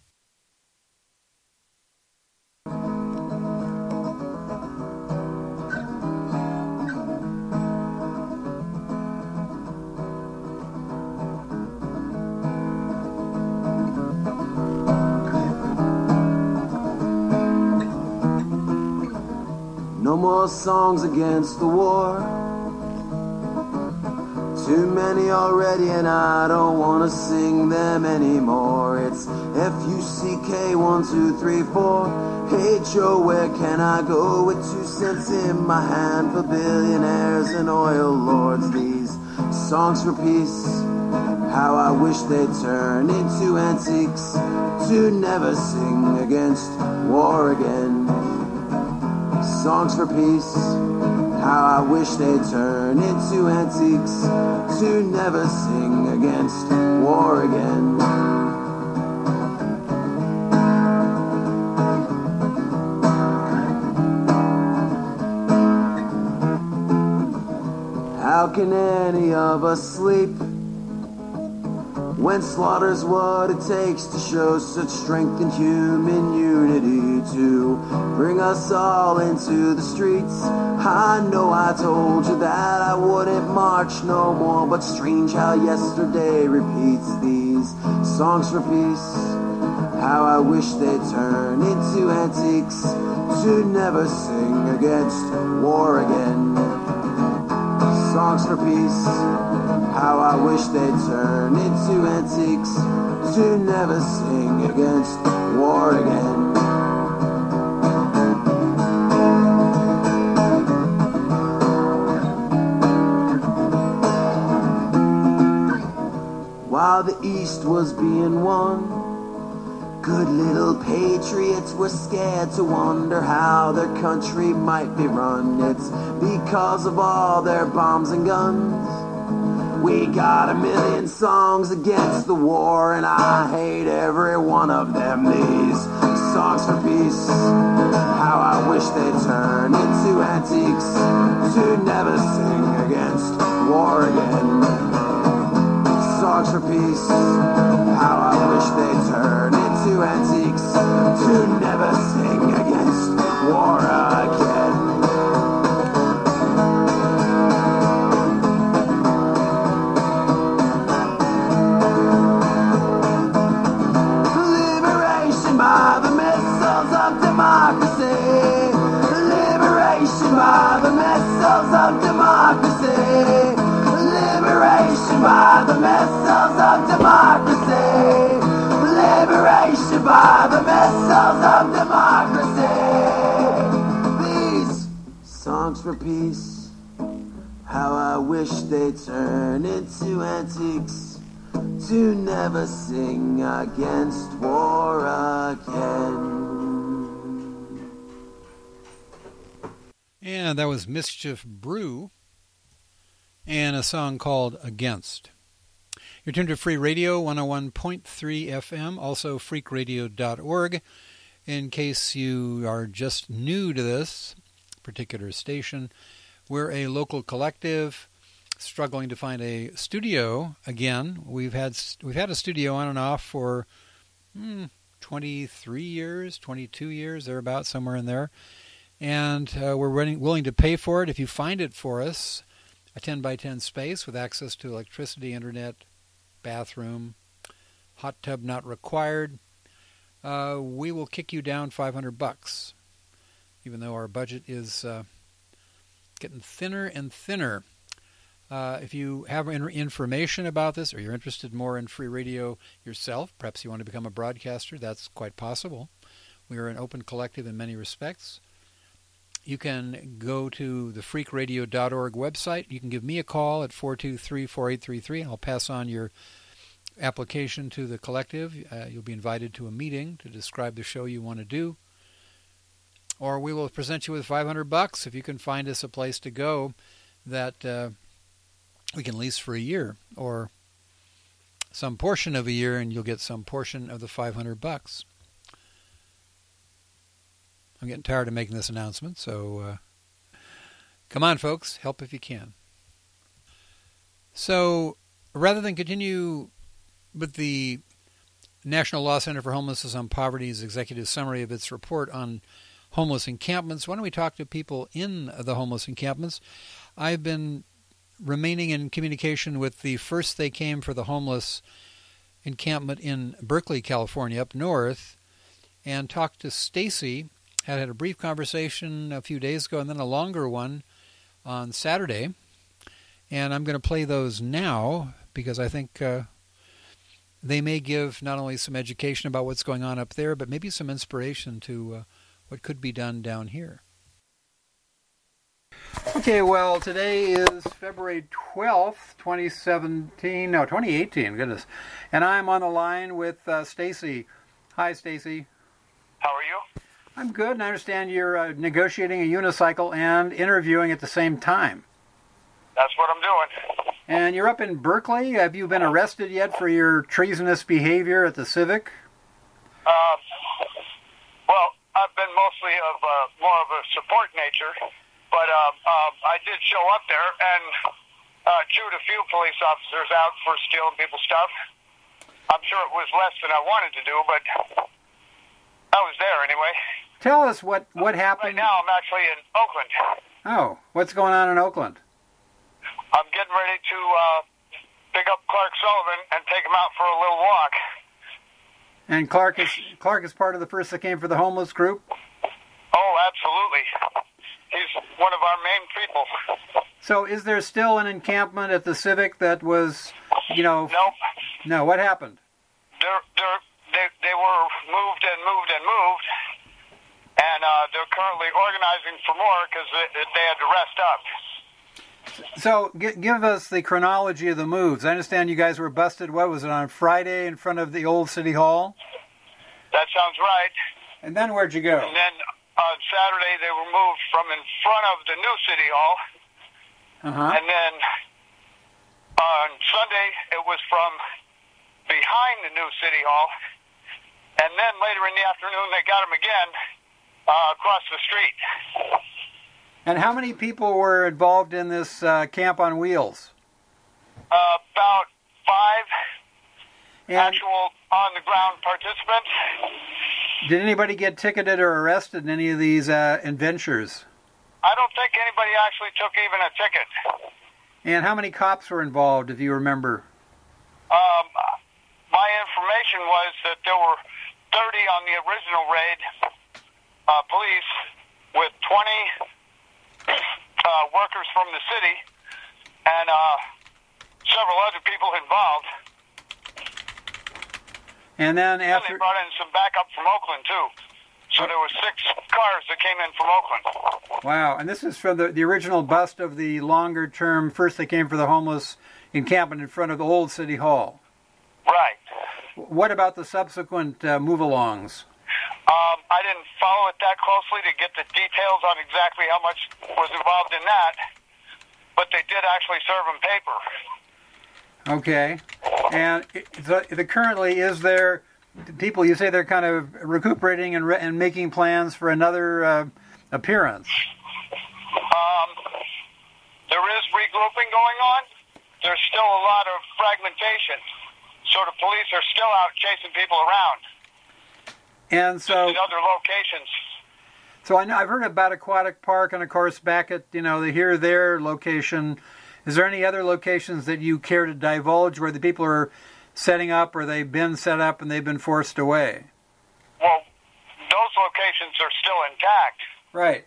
No more songs against the war. Too many already, and I don't want to sing them anymore. It's F-U-C-K 1, 2, 3, 4. Hey Joe, where can I go with 2 cents in my hand for billionaires and oil lords? These songs for peace, how I wish they'd turn into antiques to never sing against war again. Songs for peace, how I wish they'd turn into antiques to never sing against war again. How can any of us sleep when slaughter's what it takes to show such strength and human unity to bring us all into the streets? I know I told you that I wouldn't march no more, but strange how yesterday repeats. These songs for peace, how I wish they'd turn into antiques to never sing against war again. Songs for peace, how I wish they'd turn into antiques to never sing against war again. While the East was being won, good little patriots were scared to wonder how their country might be run. It's because of all their bombs and guns. We got a million songs against the war, and I hate every one of them. These songs for peace, how I wish they'd turn into antiques to never sing against war again. Songs for peace, how I wish they'd turn into antiques to never sing against war again. Liberation by the missiles of democracy. Liberation by the missiles of democracy. Liberation by the missiles of democracy. Liberation by the missiles of democracy. These songs for peace, how I wish they'd turn into antiques to never sing against war again. And that was Mischief Brew and a song called Against. You're tuned to Free Radio 101.3 FM, also freakradio.org. In case you are just new to this particular station, we're a local collective struggling to find a studio again. We've had a studio on and off for 23 years, 22 years, thereabout, somewhere in there. and we're willing to pay for it if you find it for us, a 10-by-10 space with access to electricity, internet, bathroom, hot tub not required. We will kick you down $500, even though our budget is getting thinner and thinner. If you have information about this, or you're interested more in free radio yourself, perhaps you want to become a broadcaster, that's quite possible. We are an open collective in many respects. You can go to the freakradio.org website. You can give me a call at 423-4833, and I'll pass on your application to the collective. You'll be invited to a meeting to describe the show you want to do. Or we will present you with $500 if you can find us a place to go that we can lease for a year, or some portion of a year, and you'll get some portion of the $500. I'm getting tired of making this announcement, so come on, folks. Help if you can. So rather than continue with the National Law Center for Homelessness and Poverty's executive summary of its report on homeless encampments, why don't we talk to people in the homeless encampments? I've been remaining in communication with the First They Came for the Homeless encampment in Berkeley, California, up north, and talked to Stacy. Had a brief conversation a few days ago, and then a longer one on Saturday. And I'm going to play those now because I think they may give not only some education about what's going on up there, but maybe some inspiration to what could be done down here. Okay, well, today is February 12th, 2018, goodness. And I'm on the line with Stacy. Hi, Stacy. How are you? I'm good, and I understand you're negotiating a unicycle and interviewing at the same time. That's what I'm doing. And you're up in Berkeley. Have you been arrested yet for your treasonous behavior at the Civic? Well, I've been mostly of more of a support nature, but I did show up there and chewed a few police officers out for stealing people's stuff. I'm sure it was less than I wanted to do, but I was there anyway. Tell us what happened. Right now, I'm actually in Oakland. Oh, what's going on in Oakland? I'm getting ready to pick up Clark Sullivan and take him out for a little walk. And Clark is part of the First That Came for the Homeless group? Oh, absolutely. He's one of our main people. So is there still an encampment at the Civic that was, Nope. No, what happened? They were moved, and they're currently organizing for more because they had to rest up. So give us the chronology of the moves. I understand you guys were busted, what was it, on Friday in front of the old City Hall? That sounds right. And then where'd you go? And then on Saturday they were moved from in front of the new City Hall. Uh-huh. And then on Sunday it was from behind the new City Hall. And then later in the afternoon they got him again across the street. And how many people were involved in this Camp on Wheels? About 5 and actual on-the-ground participants. Did anybody get ticketed or arrested in any of these adventures? I don't think anybody actually took even a ticket. And how many cops were involved, if you remember? My information was that there were 30 on the original raid, police, with 20 workers from the city, and several other people involved. And then after... And they brought in some backup from Oakland, too. So there were 6 cars that came in from Oakland. Wow, and this is from the original bust of the longer-term First They Came for the Homeless encampment in front of the old City Hall. Right. What about the subsequent move-alongs? I didn't follow it that closely to get the details on exactly how much was involved in that, but they did actually serve them paper. Okay. And currently, is there people, you say they're kind of recuperating and making plans for another appearance? There is regrouping going on. There's still a lot of fragmentation. So the police are still out chasing people around. And so, in other locations. So I know I've heard about Aquatic Park, and of course back at the Here There location. Is there any other locations that you care to divulge where the people are setting up, or they've been set up and they've been forced away? Well, those locations are still intact. Right.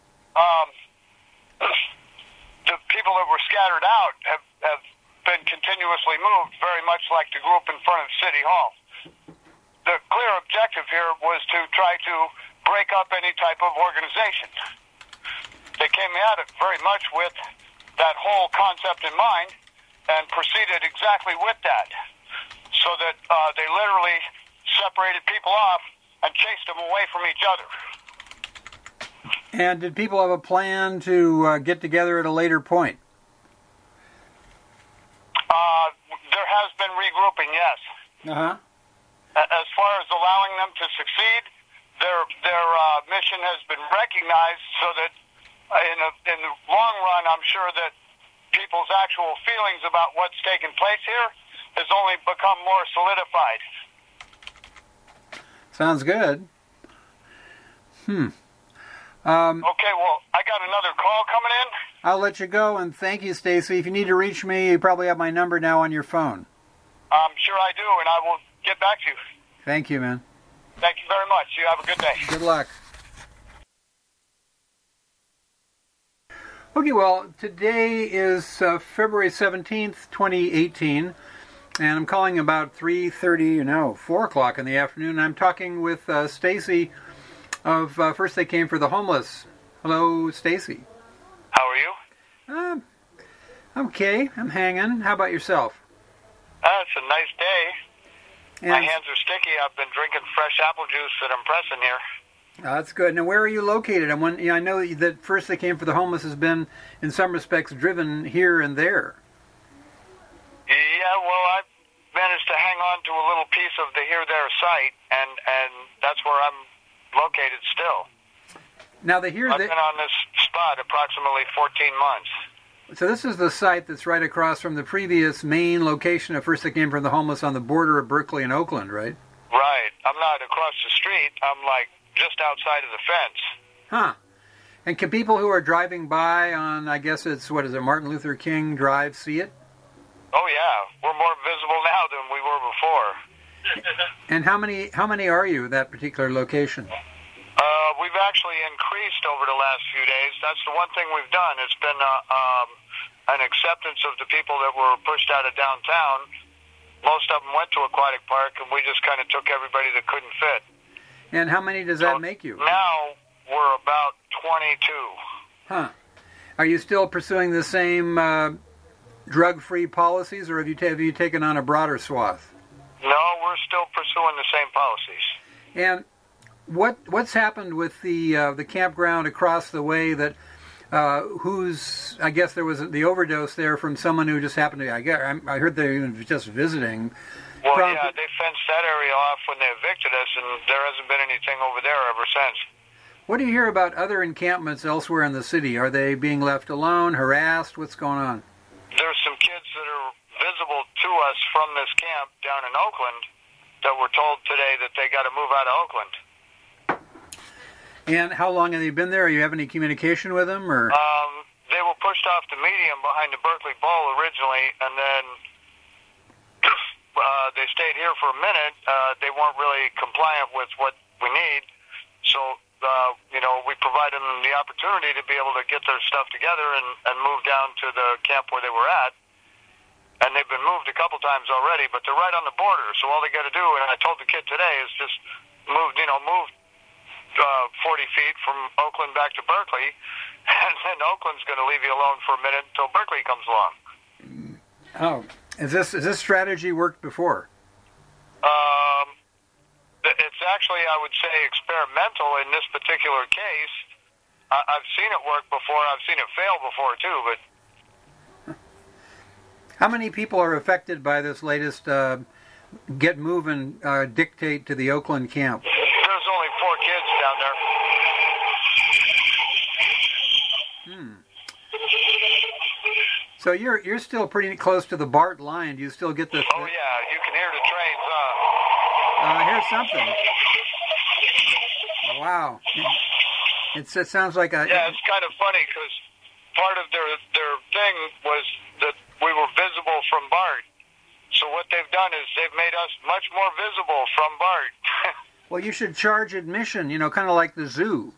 The people that were scattered out have been continuously moved, very much like the group in front of City Hall. The clear objective here was to try to break up any type of organization. They came at it very much with that whole concept in mind and proceeded exactly with that, so that they literally separated people off and chased them away from each other. And did people have a plan to get together at a later point? There has been regrouping, yes. Uh-huh. As far as allowing them to succeed, their mission has been recognized, so that in the long run, I'm sure that people's actual feelings about what's taken place here has only become more solidified. Sounds good. Okay, well, I got another call coming in. I'll let you go, and thank you, Stacy. If you need to reach me, you probably have my number now on your phone. I'm sure I do, and I will get back to you. Thank you, man. Thank you very much. You have a good day. Good luck. Okay, well, today is February 17th, 2018, and I'm calling about 4 o'clock in the afternoon. I'm talking with Stacy of First They Came for the Homeless. Hello, Stacy. How are you? Okay, I'm hanging. How about yourself? It's a nice day. And my hands are sticky. I've been drinking fresh apple juice that I'm pressing here. That's good. Now, where are you located? I know that First They Came for the Homeless has been, in some respects, driven here and there. Yeah, well, I've managed to hang on to a little piece of the Here There site, and that's where I'm located still. Now, I've been on this spot approximately 14 months. So this is the site that's right across from the previous main location of First They Came for the Homeless on the border of Berkeley and Oakland, right? Right. I'm not across the street. I'm just outside of the fence. Huh. And can people who are driving by on, I guess it's, Martin Luther King Drive, see it? Oh, yeah. We're more visible now than we were before. And how many are you at that particular location? We've actually increased over the last few days. That's the one thing we've done. It's been an acceptance of the people that were pushed out of downtown. Most of them went to Aquatic Park, and we just kind of took everybody that couldn't fit. And how many does that make you? Now we're about 22. Huh. Are you still pursuing the same drug-free policies, or have you taken on a broader swath? No, we're still pursuing the same policies. And what's happened with the campground across the way that I guess there was the overdose there from someone who just happened to I heard they were just visiting. Well, yeah, they fenced that area off when they evicted us, and there hasn't been anything over there ever since. What do you hear about other encampments elsewhere in the city? Are they being left alone, harassed? What's going on? There's some kids that are visible to us from this camp down in Oakland that were told today that they got to move out of Oakland. And how long have they been there? Do you have any communication with them, or? They were pushed off the median behind the Berkeley Bowl originally, and then they stayed here for a minute. They weren't really compliant with what we need, so we provided them the opportunity to be able to get their stuff together and move down to the camp where they were at. And they've been moved a couple times already, but they're right on the border, so all they got to do, and I told the kid today, is just move 40 feet from Oakland back to Berkeley, and then Oakland's going to leave you alone for a minute until Berkeley comes along. Oh, has this strategy worked before? It's actually, I would say, experimental in this particular case. I've seen it work before. I've seen it fail before too. But how many people are affected by this latest get moving dictate to the Oakland camp? There's only 4 kids down there. So you're still pretty close to the BART line. Do you still get the? Oh yeah, you can hear the trains. I hear something. Wow. It sounds like a... Yeah, it's kind of funny because part of their thing was that we were visible from BART. So what they've done is they've made us much more visible from BART. Well, you should charge admission, kind of like the zoo.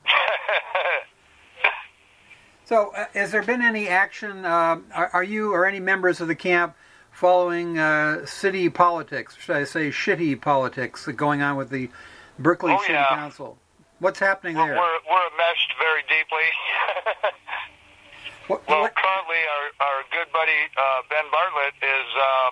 So, has there been any action? Are you or any members of the camp following city politics, or should I say shitty politics, going on with the Berkeley City Council? What's happening there? We're enmeshed very deeply. Currently, our good buddy Ben Bartlett is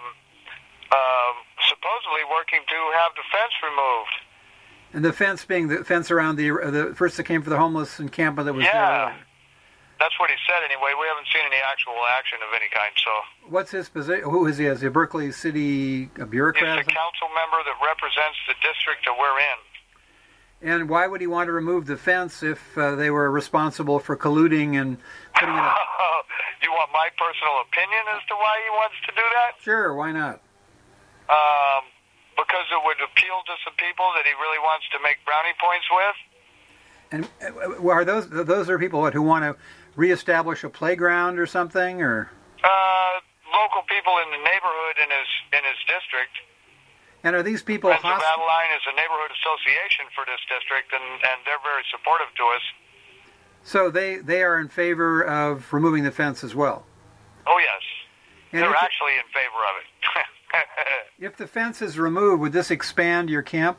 supposedly working to have the fence removed. And the fence being the fence around the first that came for the homeless encampment that was there earlier. That's what he said anyway. We haven't seen any actual action of any kind. So, what's his position? Who is he? Is he a Berkeley City bureaucrat? He's a council member that represents the district that we're in. And why would he want to remove the fence if they were responsible for colluding and putting it up? You want my personal opinion as to why he wants to do that? Sure, why not? Because it would appeal to some people that he really wants to make brownie points with. And are those are people who want to reestablish a playground or something, or local people in the neighborhood in his district? And are these people? Friends of Adeline is a neighborhood association for this district, and they're very supportive to us. So they are in favor of removing the fence as well. Oh yes, and they're actually in favor of it. If the fence is removed, would this expand your camp?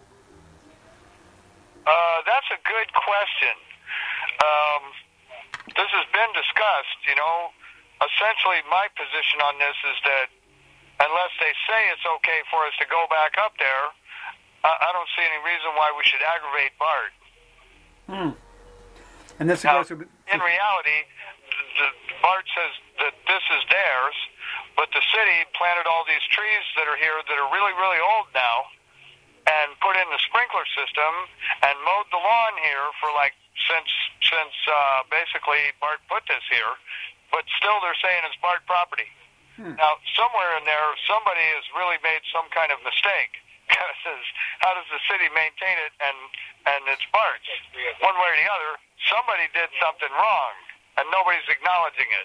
That's a good question. This has been discussed. Essentially my position on this is that unless they say it's okay for us to go back up there, I don't see any reason why we should aggravate BART. And this now, in reality, BART says that this is theirs, but the city planted all these trees that are here that are really, really old now, and put in the sprinkler system and mowed the lawn here for since basically BART put this here, but still they're saying it's BART property. Now, somewhere in there, somebody has really made some kind of mistake. Because how does the city maintain it and it's BART's? One way or the other, somebody did something wrong, and nobody's acknowledging it.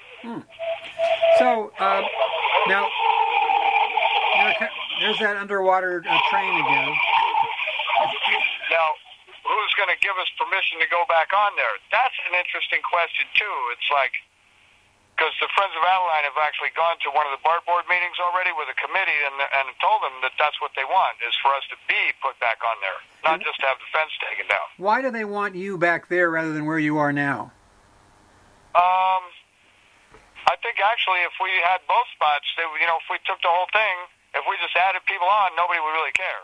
So, now there's that underwater train again. Now, who's going to give us permission to go back on there? That's an interesting question, too. It's like, because the Friends of Adeline have actually gone to one of the BART board meetings already with a committee and told them that that's what they want, is for us to be put back on there, not just to have the fence taken down. Why do they want you back there rather than where you are now? I think actually if we had both spots, if we took the whole thing, if we just added people on, nobody would really care.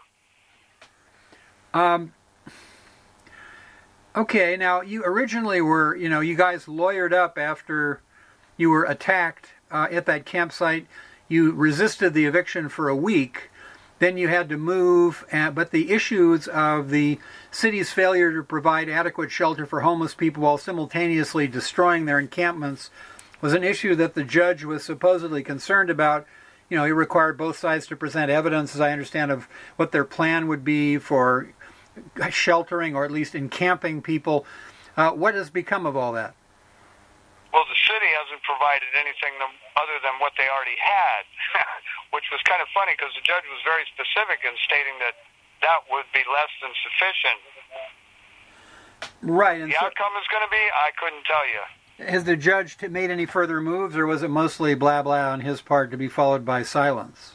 Okay, now you originally were, you guys lawyered up after you were attacked at that campsite. You resisted the eviction for a week. Then you had to move, but the issues of the city's failure to provide adequate shelter for homeless people while simultaneously destroying their encampments was an issue that the judge was supposedly concerned about. He required both sides to present evidence, as I understand, of what their plan would be for sheltering or at least encamping people. What has become of all that? Well, the city hasn't provided anything other than what they already had, which was kind of funny because the judge was very specific in stating that that would be less than sufficient. Right. And the outcome is going to be, I couldn't tell you. Has the judge made any further moves, or was it mostly blah blah on his part to be followed by silence?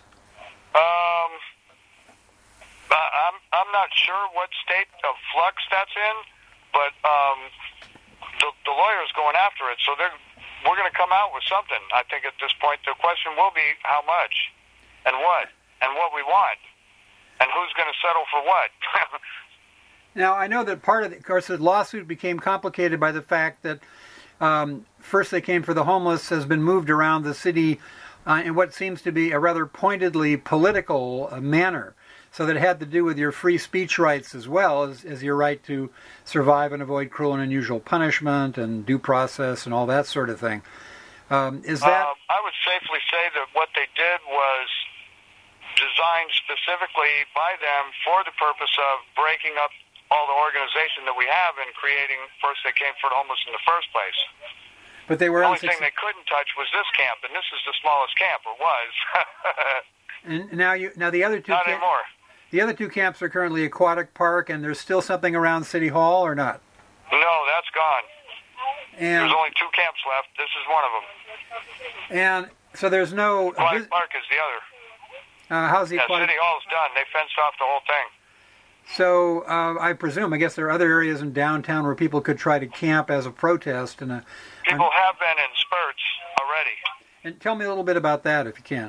I'm not sure what state of flux that's in, but the lawyer's going after it, so we're going to come out with something. I think at this point the question will be how much and what we want and who's going to settle for what. Now, I know that part of the lawsuit became complicated by the fact that first they came for the homeless has been moved around the city in what seems to be a rather pointedly political manner. So that it had to do with your free speech rights as well as your right to survive and avoid cruel and unusual punishment and due process and all that sort of thing. Is that? I would safely say that what they did was designed specifically by them for the purpose of breaking up all the organization that we have in creating First They Came for the Homeless in the first place. But they were The only thing they couldn't touch was this camp, and this is the smallest camp, or was. And now the other two Not anymore. The other two camps are currently Aquatic Park, and there's still something around City Hall, or not? No, that's gone. And There's only 2 camps left. This is one of them. and so there's no. Aquatic Park is the other. How's the Yeah, Aquatic? City Hall's done. They fenced off the whole thing. So I guess there are other areas in downtown where people could try to camp as a protest. And People have been in spurts already. and tell me a little bit about that, if you can.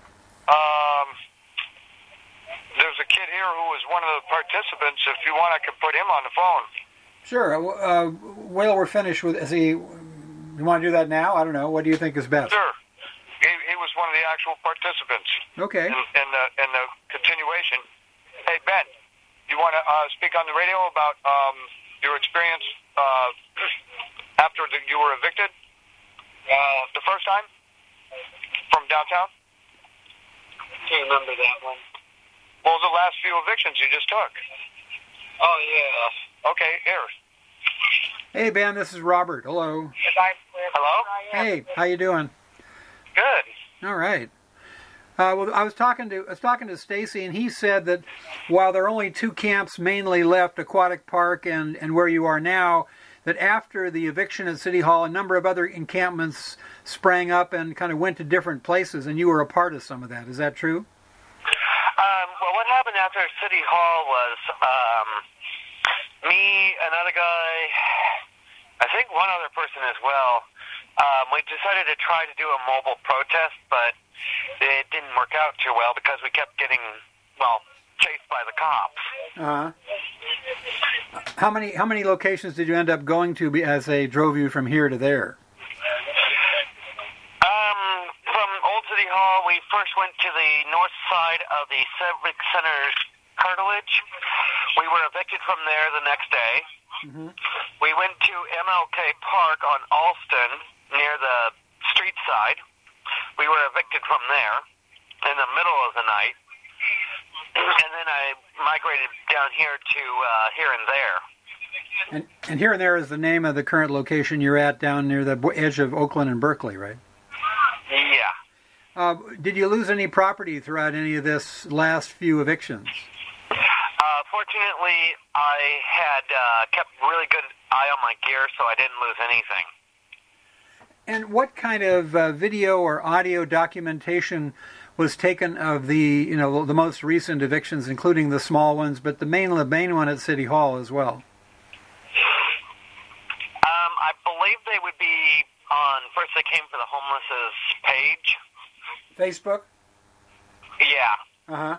There's a kid here who was one of the participants. If you want, I can put him on the phone. Sure. Well, we're finished with. You want to do that now? I don't know. What do you think is best? Sure. He was one of the actual participants Okay. in the continuation. Hey, Ben, you want to speak on the radio about your experience after you were evicted the first time from downtown? Can't remember that one. What was the last few evictions you just took? Oh, yeah. Okay, here. Hey, Ben, this is Robert. Hello. Hello? Hey, how you doing? Good. All right. Well, I was talking to Stacy, and he said that while there are only 2 camps mainly left, Aquatic Park and where you are now, that after the eviction at City Hall, a number of other encampments sprang up and kind of went to different places, and you were a part of some of that. Is that true? Well, what happened after City Hall was me, another guy, I think one other person as well, we decided to try to do a mobile protest, but it didn't work out too well because we kept getting, chased by the cops. How many locations did you end up going to as they drove you from here to there? From Old City Hall, we first went to the north side of the Civic Center's curtilage. We were evicted from there the next day. Mm-hmm. We went to MLK Park on Alston near the street side. We were evicted from there in the middle of the night. And then I migrated down here to here and there. And here and there is the name of the current location you're at down near the edge of Oakland and Berkeley, right? Yeah. Did you lose any property throughout any of this last few evictions? Fortunately, I had kept really good eye on my gear, so I didn't lose anything. And what kind of video or audio documentation was taken of the most recent evictions, including the small ones, but the main one at City Hall as well? I believe they would be on First They Came for the Homeless's page. Facebook? Yeah.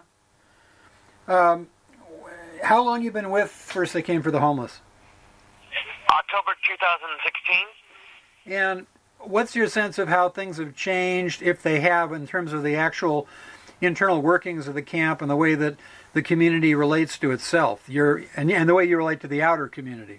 How long you been with First They Came for the Homeless? October 2016. And what's your sense of how things have changed, if they have, in terms of the actual internal workings of the camp and the way that the community relates to itself, and the way you relate to the outer community?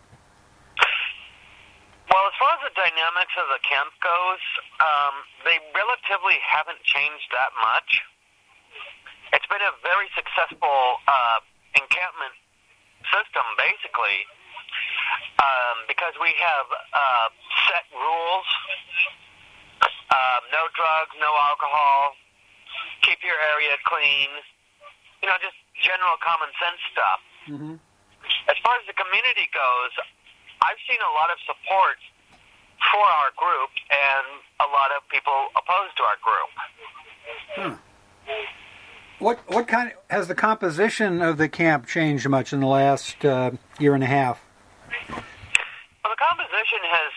Well, as far as the dynamics of the camp goes, they relatively haven't changed that much. It's been a very successful encampment system, basically, because we have set rules, no drugs, no alcohol, keep your area clean, just general common sense stuff. Mm-hmm. As far as the community goes, I've seen a lot of support for our group and a lot of people opposed to our group. What kind has the composition of the camp changed much in the last year and a half? Well, the composition has,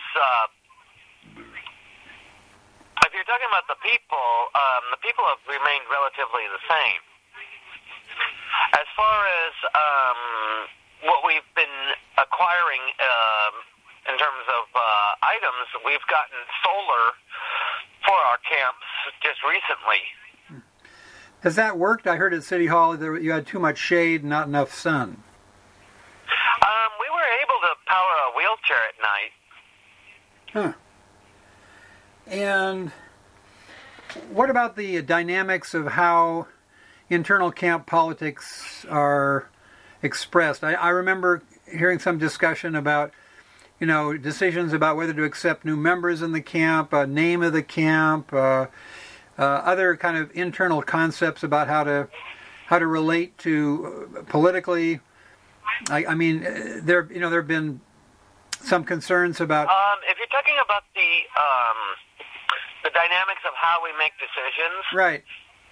if you're talking about the people have remained relatively the same. As far as what we've been acquiring in terms of items, we've gotten solar for our camps just recently. Has that worked? I heard at City Hall that you had too much shade and not enough sun. We were able to power a wheelchair at night. And what about the dynamics of how internal camp politics are expressed. I remember hearing some discussion about, decisions about whether to accept new members in the camp, name of the camp, other kind of internal concepts about how to relate to politically. I mean, there have been some concerns about. If you're talking about the dynamics of how we make decisions, right?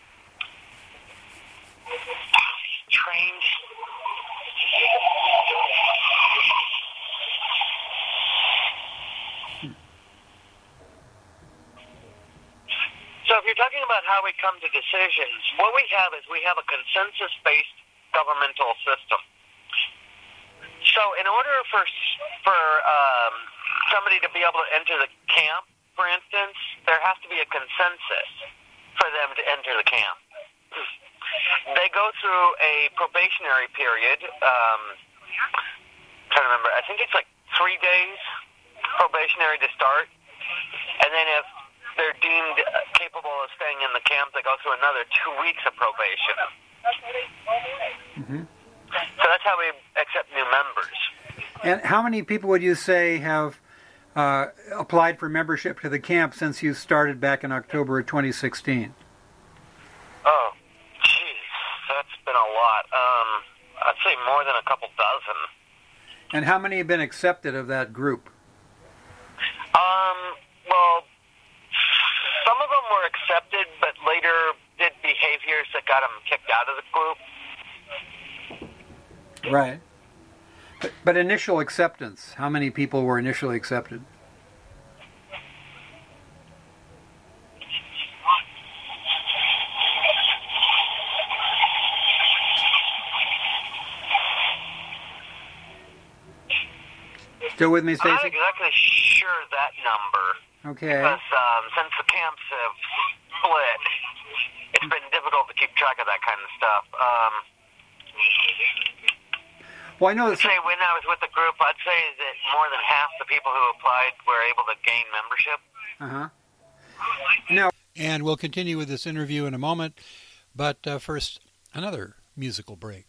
Trains. So if you're talking about how we come to decisions, what we have is we have a consensus-based governmental system. So in order for somebody to be able to enter the camp, for instance, there has to be a consensus for them to enter the camp. They go through a probationary period. Trying to remember, I think it's like 3 days probationary to start, and then if they're deemed capable of staying in the camp, they go through another 2 weeks of probation. Mm-hmm. So that's how we accept new members. And how many people would you say have applied for membership to the camp since you started back in October of 2016? Oh, geez, that's been a lot. I'd say more than a couple dozen. And how many have been accepted of that group? Well, some of them were accepted, but later did behaviors that got them kicked out of the group. Right. But initial acceptance, how many people were initially accepted? Still with me, Stacy? I'm not exactly sure that number. Okay. Because since the camps have split, it's been difficult to keep track of that kind of stuff. Well, I know that. I'd say when I was with the group, I'd say that more than half the people who applied were able to gain membership. Now, and we'll continue with this interview in a moment, but first, another musical break.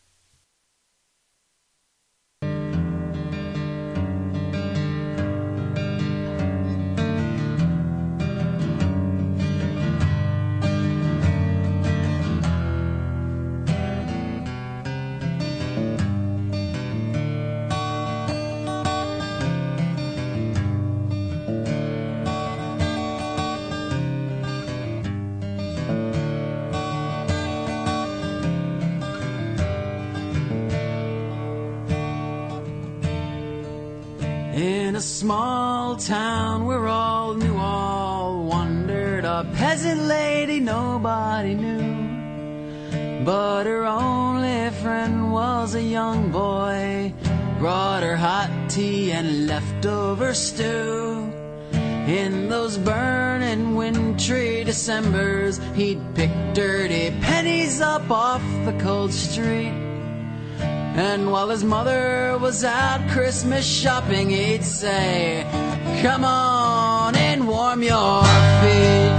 In a small town where all knew all wondered, a peasant lady nobody knew, but her only friend was a young boy, brought her hot tea and leftover stew. In those burning wintry Decembers, he'd pick dirty pennies up off the cold street. And while his mother was out Christmas shopping, he'd say, "Come on and warm your feet."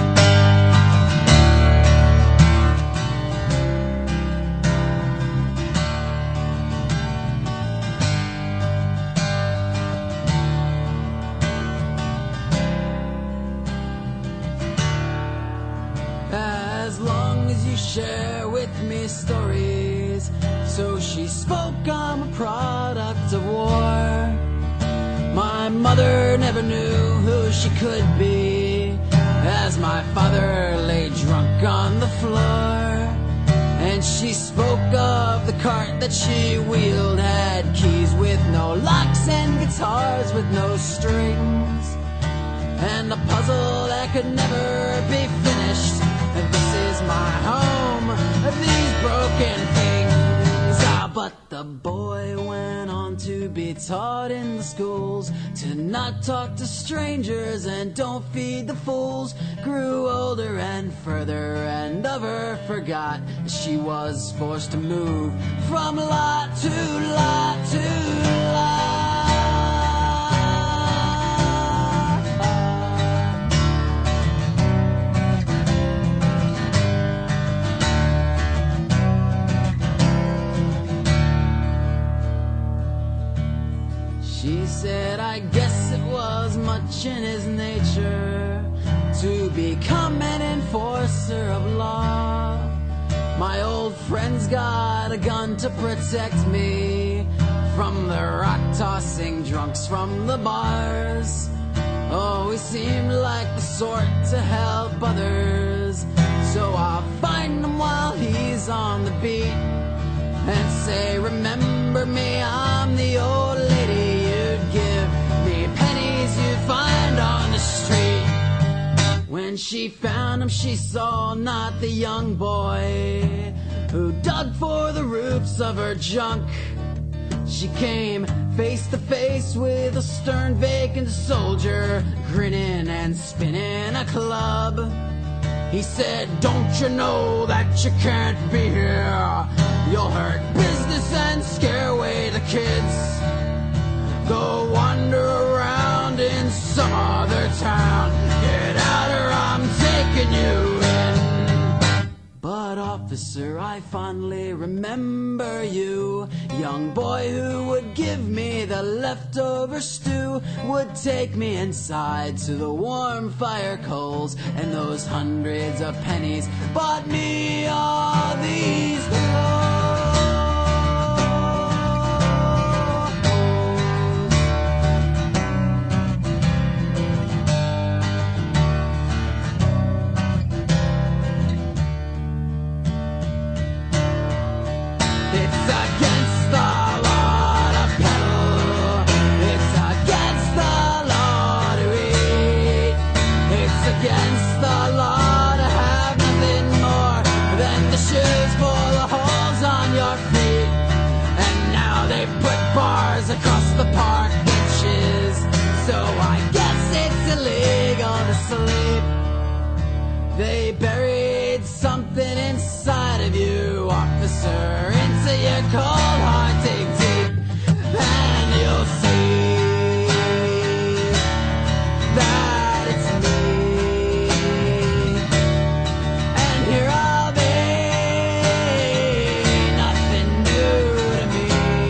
As long as you share with me stories, so she spoke, I'm a product of war. My mother never knew who she could be, as my father lay drunk on the floor. And she spoke of the cart that she wheeled, had keys with no locks and guitars with no strings, and a puzzle that could never be finished. This is my home, these broken things. But the boy went on to be taught in the schools to not talk to strangers and don't feed the fools. Grew older and further and ever forgot she was forced to move from lot to lot to lot. much in his nature to become an enforcer of law. My old friend's got a gun to protect me from the rock-tossing drunks from the bars. Oh, he seemed like the sort to help others, so I'll find him while he's on the beat and say, remember me, I'm the old lady you'd give me pennies you'd find on the street. When she found him, she saw not the young boy who dug for the roots of her junk. She came face to face with a stern, vacant soldier, grinning and spinning a club. He said, don't you know that you can't be here? You'll hurt business and scare away the kids. Go wander around in some other town. Get out or I'm taking you in. But officer, I fondly remember you, young boy who would give me the leftover stew, would take me inside to the warm fire coals, and those hundreds of pennies bought me all these clothes. Across the park benches, so I guess it's illegal to sleep. They buried something inside of you, officer, into your cold heart, dig deep, and you'll see that it's me. And here I'll be, nothing new to me.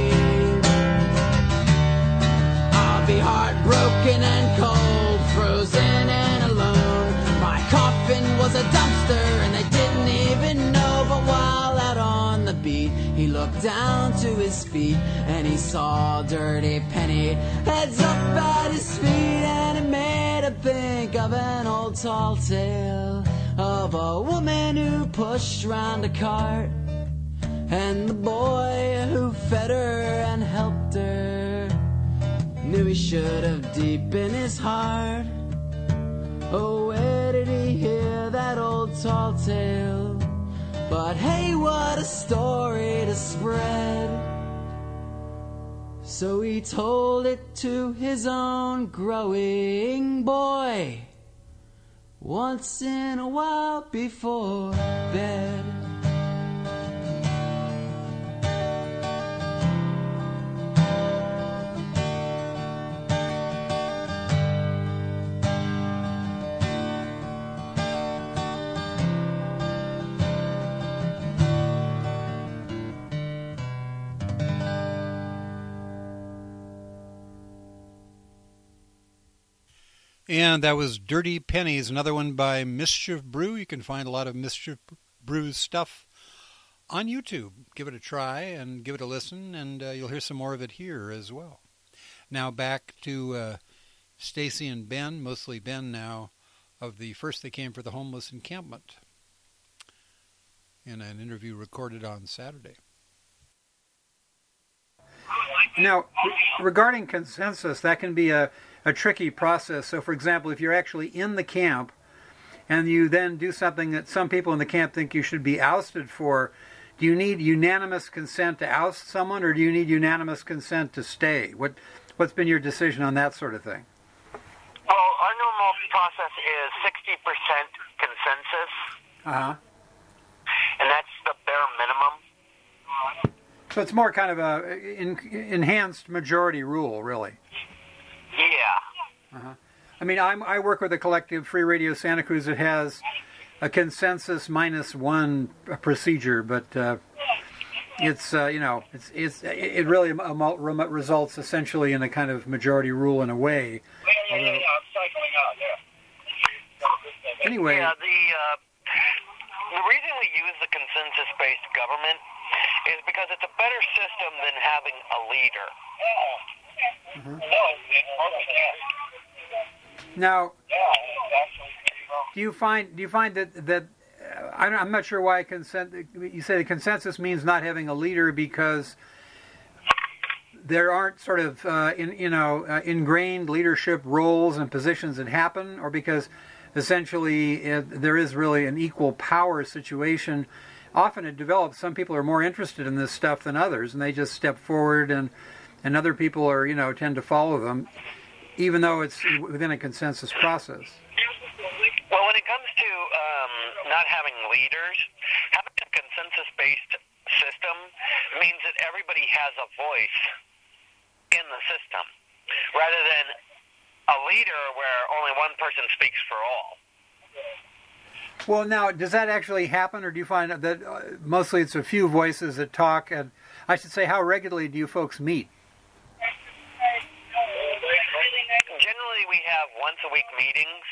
Heartbroken and cold, frozen and alone. My coffin was a dumpster and they didn't even know. But while out on the beat, he looked down to his feet and he saw a dirty penny heads up at his feet. And it made him think of an old tall tale of a woman who pushed round a cart and the boy who fed her and helped her. Knew he should have deep in his heart. Oh, where did he hear that old tall tale? But hey, what a story to spread. So he told it to his own growing boy once in a while before bed. And that was Dirty Pennies, another one by Mischief Brew. You can find a lot of Mischief Brew's stuff on YouTube. Give it a try and give it a listen, and you'll hear some more of it here as well. Now back to Stacy and Ben, mostly Ben now, of the First They Came for the Homeless Encampment, in an interview recorded on Saturday. Now, regarding consensus, that can be a tricky process. So, for example, if you're actually in the camp and you then do something that some people in the camp think you should be ousted for, do you need unanimous consent to oust someone, or do you need unanimous consent to stay? What's been your decision on that sort of thing? Well, our normal process is 60% consensus. Uh-huh. And that's the bare minimum. So it's more kind of a enhanced majority rule, really. Yeah. Uh-huh. I mean, I work with a collective, Free Radio Santa Cruz, that has a consensus -1 procedure, but it's it really results essentially in a kind of majority rule in a way. Although, I'm cycling out, anyway, Yeah, the reason we use the consensus-based government is because it's a better system than having a leader. now, do you find that I'm not sure why you say the consensus means not having a leader because there aren't sort of ingrained leadership roles and positions that happen, or because essentially there is really an equal power situation. Often it develops, some people are more interested in this stuff than others, and they just step forward, and other people are, tend to follow them, even though it's within a consensus process. Well, when it comes to not having leaders, having a consensus-based system means that everybody has a voice in the system, rather than a leader where only one person speaks for all. Well, now, does that actually happen, or do you find that mostly it's a few voices that talk? And I should say, how regularly do you folks meet? Generally, we have once-a-week meetings.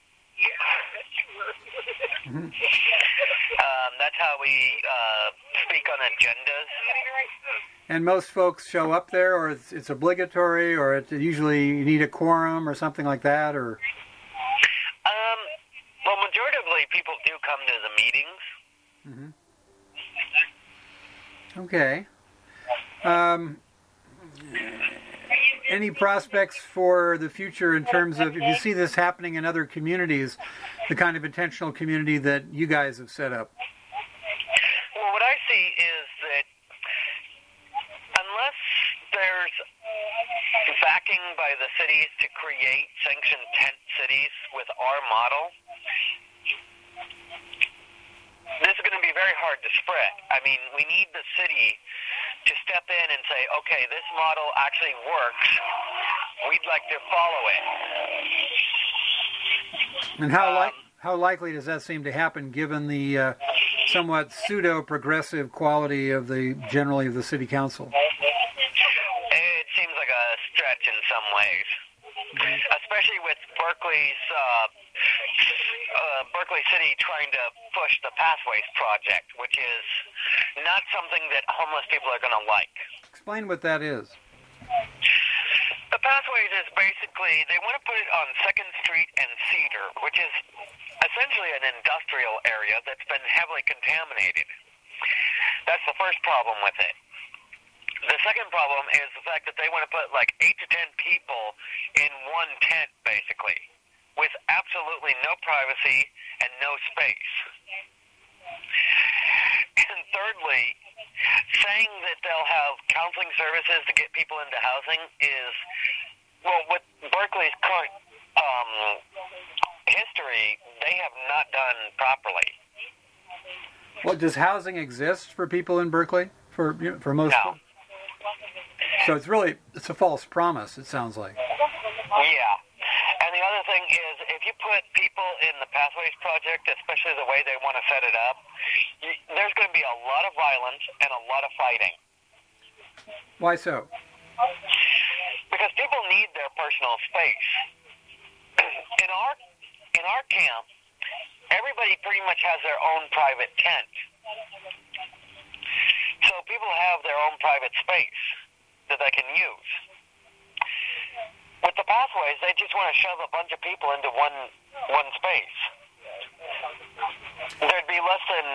That's how we speak on agendas. And most folks show up there, or it's obligatory, or usually you need a quorum or something like that, or... Well, majoritively, people do come to the meetings. Okay. Any prospects for the future in terms of, if you see this happening in other communities, the kind of intentional community that you guys have set up? Well, what I see is that unless there's backing by the cities to create sanctioned tent cities with our model, this is going to be very hard to spread. I mean, we need the city to step in and say, okay, this model actually works. We'd like to follow it. And how likely does that seem to happen, given the somewhat pseudo-progressive quality of generally of the city council? It seems like a stretch in some ways, especially with Berkeley City trying to push the Pathways project, which is not something that homeless people are going to like. Explain what that is. The Pathways is basically, they want to put it on 2nd Street and Cedar, which is essentially an industrial area that's been heavily contaminated. That's the first problem with it. The second problem is the fact that they want to put like 8 to 10 people in one tent, basically, with absolutely no privacy and no space. And thirdly, saying that they'll have counseling services to get people into housing is, well, with Berkeley's current history, they have not done properly. Well, does housing exist for people in Berkeley? For most? No. So it's a false promise, it sounds like. Yeah. And the other thing is, if you put people in the Pathways project, especially the way they want to set it up, there's going to be a lot of violence and a lot of fighting. Why so? Because people need their personal space. In our camp, everybody pretty much has their own private tent. So people have their own private space that they can use. With the Pathways, they just want to shove a bunch of people into one space. There'd be less than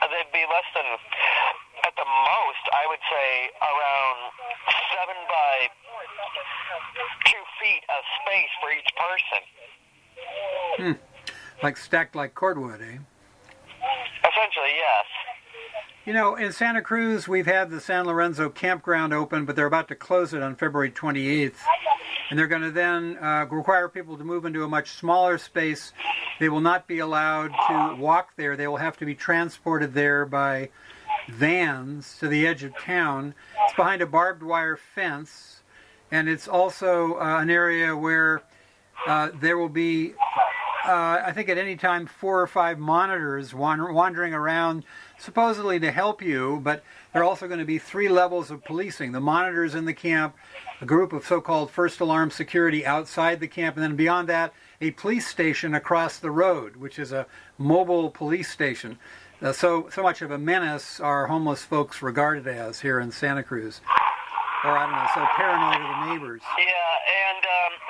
at the most, I would say, around 7 by 2 feet of space for each person. Like stacked like cordwood, eh? Essentially, yes. In Santa Cruz, we've had the San Lorenzo campground open, but they're about to close it on February 28th. And they're going to then require people to move into a much smaller space. They will not be allowed to walk there. They will have to be transported there by vans to the edge of town. It's behind a barbed wire fence. And it's also an area where there will be I think at any time 4 or 5 monitors wandering around, supposedly to help you, but there are also going to be 3 levels of policing. The monitors in the camp, a group of so-called first alarm security outside the camp, and then beyond that, a police station across the road, which is a mobile police station. So much of a menace are homeless folks regarded as here in Santa Cruz. Or, I don't know, so paranoid of the neighbors. Yeah, and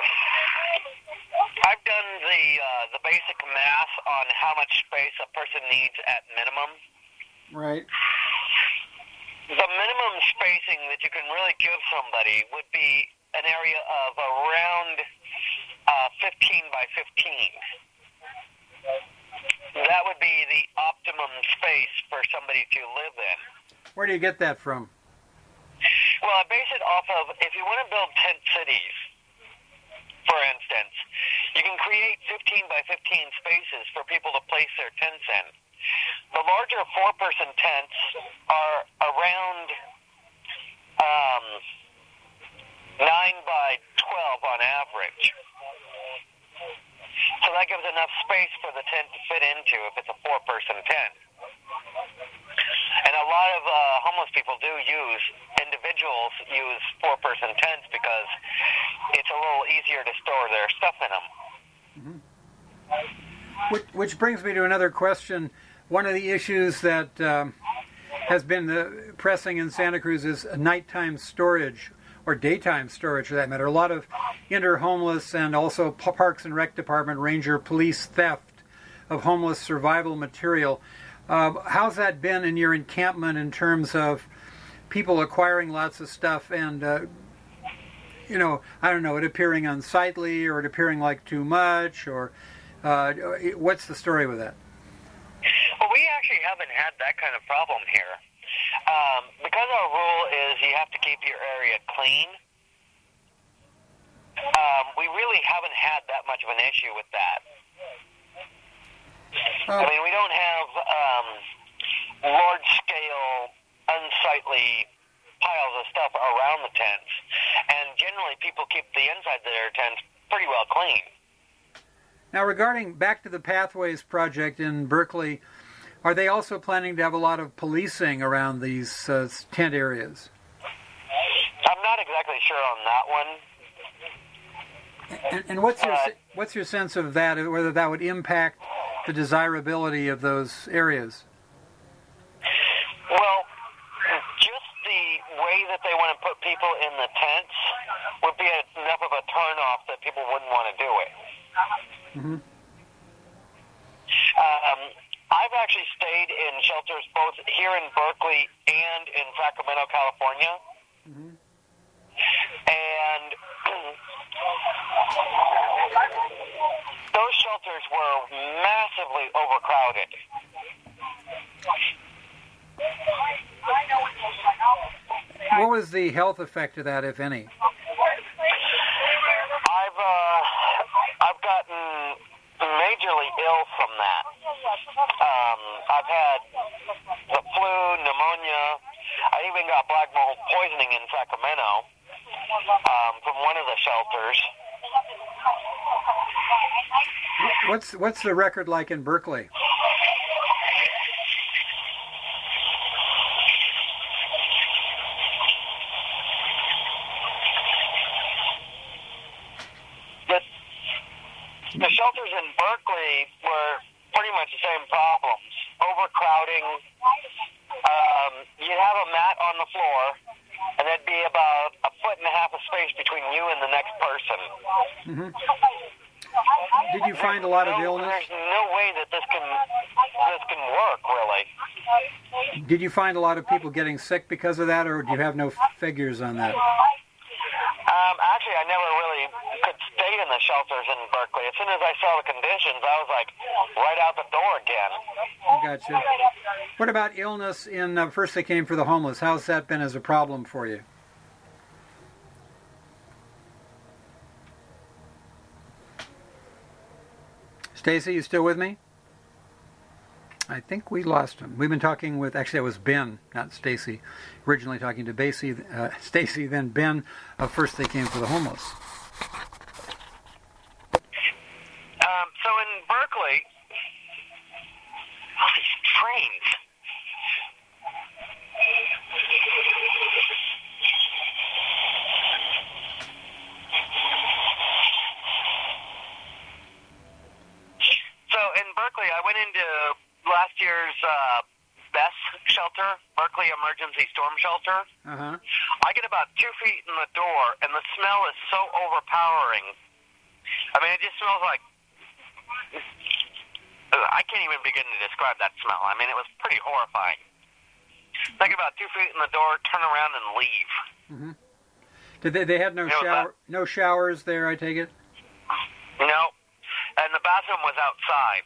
I've done the basic math on how much space a person needs at minimum. Right. The minimum spacing that you can really give somebody would be an area of around 15 by 15. That would be the optimum space for somebody to live in. Where do you get that from? Well, I base it off of, if you want to build tent cities, for instance, you can create 15 by 15 spaces for people to place their tents in. The larger 4-person tents are around 9 by 12 on average. So that gives enough space for the tent to fit into if it's a 4-person tent. And a lot of homeless people individuals use 4-person tents because it's a little easier to store their stuff in them. Mm-hmm. Which brings me to another question. One of the issues that has been pressing in Santa Cruz is nighttime storage, or daytime storage for that matter. A lot of inter-homeless and also Parks and Rec Department, Ranger, police theft of homeless survival material. How's that been in your encampment in terms of people acquiring lots of stuff and, I don't know, it appearing unsightly or it appearing like too much, or what's the story with that? Well, we actually haven't had that kind of problem here. Because our rule is you have to keep your area clean, we really haven't had that much of an issue with that. I mean, we don't have large-scale, unsightly piles of stuff around the tents, and generally people keep the inside of their tents pretty well clean. Now, regarding back to the Pathways project in Berkeley, are they also planning to have a lot of policing around these tent areas? I'm not exactly sure on that one. And what's your sense of that, whether that would impact the desirability of those areas? Well, just the way that they want to put people in the tents would be enough of a turn-off that people wouldn't want to do it. Mm-hmm. I've actually stayed in shelters both here in Berkeley and in Sacramento, California. Mm-hmm. And those shelters were massively overcrowded. What was the health effect of that, if any? I've gotten majorly ill from that. I've had the flu, pneumonia. I even got black mold poisoning in Sacramento from one of the shelters. What's the record like in Berkeley? The shelters in Berkeley were pretty much the same problems. Overcrowding. You'd have a mat on the floor, and there'd be about 1.5 feet of space between you and the next person. Mm-hmm. Did you find a lot of illness? There's no way that this can work, really. Did you find a lot of people getting sick because of that, or do you have no figures on that? Actually, I never really could stay in the shelters in Berkeley. As soon as I saw the conditions, I was like right out the door again. Gotcha. What about illness in First They Came for the Homeless? How's that been as a problem for you? Stacy, you still with me? I think we lost him. We've been talking with, actually it was Ben, not Stacy, originally talking to Stacy, then Ben of First They Came for the Homeless. So in in Berkeley, I went into last year's BESS shelter, Berkeley Emergency Storm Shelter. Uh-huh. I get about 2 feet in the door, and the smell is so overpowering. I mean, it just smells like... I can't even begin to describe that smell. I mean, it was pretty horrifying. I get about 2 feet in the door, turn around, and leave. Mm-hmm. Did they had no showers there, I take it? No. And the bathroom was outside.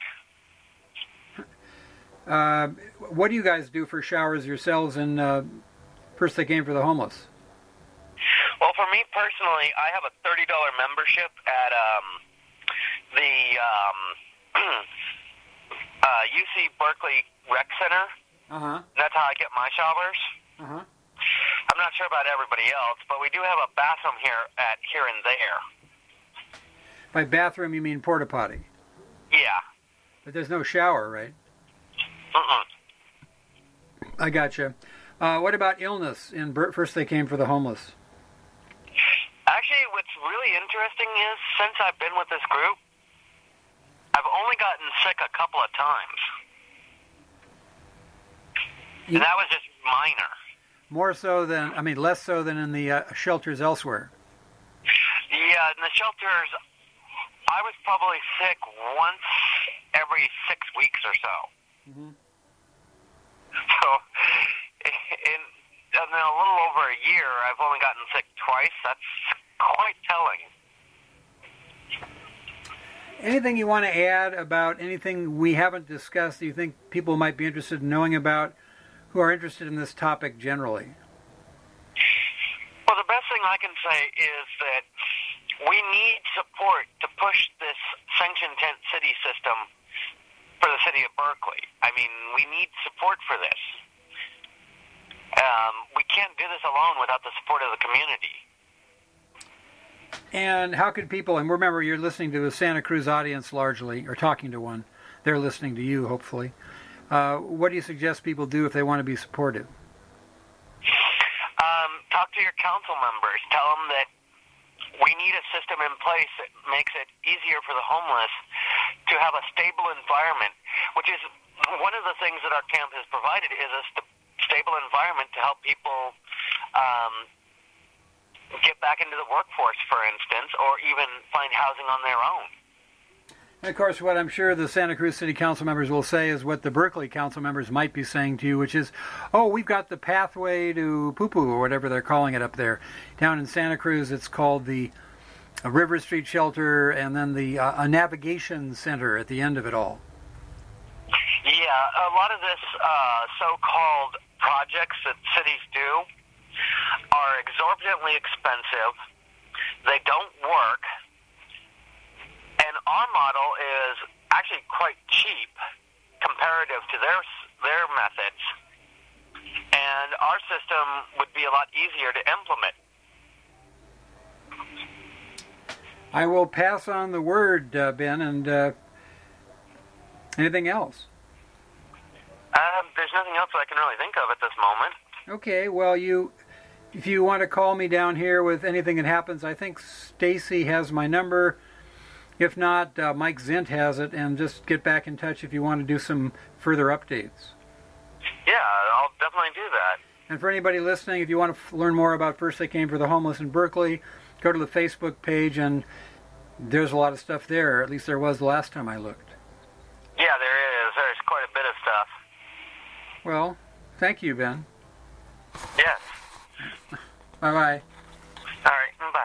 What do you guys do for showers yourselves in First They Came for the Homeless? Well, for me personally, I have a $30 membership at the UC Berkeley Rec Center. Uh-huh. That's how I get my showers. Uh-huh. I'm not sure about everybody else, but we do have a bathroom here and there. By bathroom, you mean porta potty? Yeah. But there's no shower, right? Uh-uh. I gotcha. What about illness in First They Came for the Homeless? Actually, what's really interesting is, since I've been with this group, I've only gotten sick a couple of times. And that was just minor. Less so than in the shelters elsewhere. Yeah, in the shelters, I was probably sick once every 6 weeks or so. Mm-hmm. So, in a little over a year, I've only gotten sick twice. That's quite telling. Anything you want to add about anything we haven't discussed that you think people might be interested in knowing about, who are interested in this topic generally? Well, the best thing I can say is that we need support to push this sanction tent city system for the city of Berkeley. I mean, we need support for this. We can't do this alone without the support of the community. And how could people, and remember you're listening to the Santa Cruz audience largely, or talking to one, they're listening to you hopefully. What do you suggest people do if they want to be supportive? Talk to your council members. Tell them that we need a system in place that makes it easier for the homeless to have a stable environment, which is one of the things that our camp has provided, is a stable environment to help people get back into the workforce, for instance, or even find housing on their own. And of course, what I'm sure the Santa Cruz City Council members will say is what the Berkeley Council members might be saying to you, which is, oh, we've got the pathway to poo-poo, or whatever they're calling it up there. Down in Santa Cruz, it's called the River Street Shelter, and then the a navigation center at the end of it all. Yeah, a lot of this so-called projects that cities do are exorbitantly expensive. They don't work. And our model is actually quite cheap comparative to their methods. And our system would be a lot easier to implement. I will pass on the word, Ben, and anything else? There's nothing else I can really think of at this moment. Okay, well, if you want to call me down here with anything that happens, I think Stacy has my number. If not, Mike Zint has it, and just get back in touch if you want to do some further updates. Yeah, I'll definitely do that. And for anybody listening, if you want to learn more about First They Came for the Homeless in Berkeley, go to the Facebook page, and there's a lot of stuff there. At least there was the last time I looked. Yeah, there is. There's quite a bit of stuff. Well, thank you, Ben. Yes. Bye-bye. All right, bye.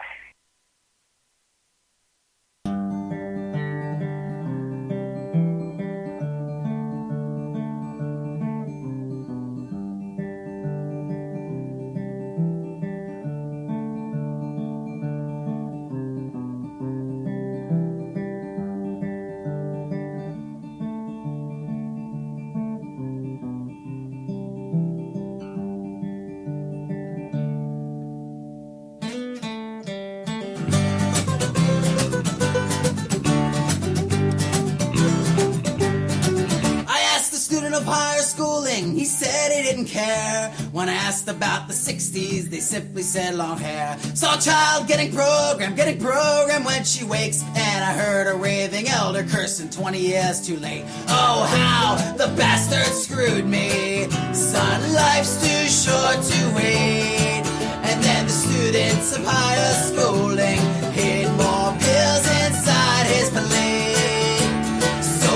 care. When I asked about the 60s, they simply said long hair. Saw a child getting programmed when she wakes, and I heard a raving elder cursing 20 years too late. Oh, how the bastard screwed me. Son, life's too short to wait. And then the students of higher schooling hid more pills inside his plate. So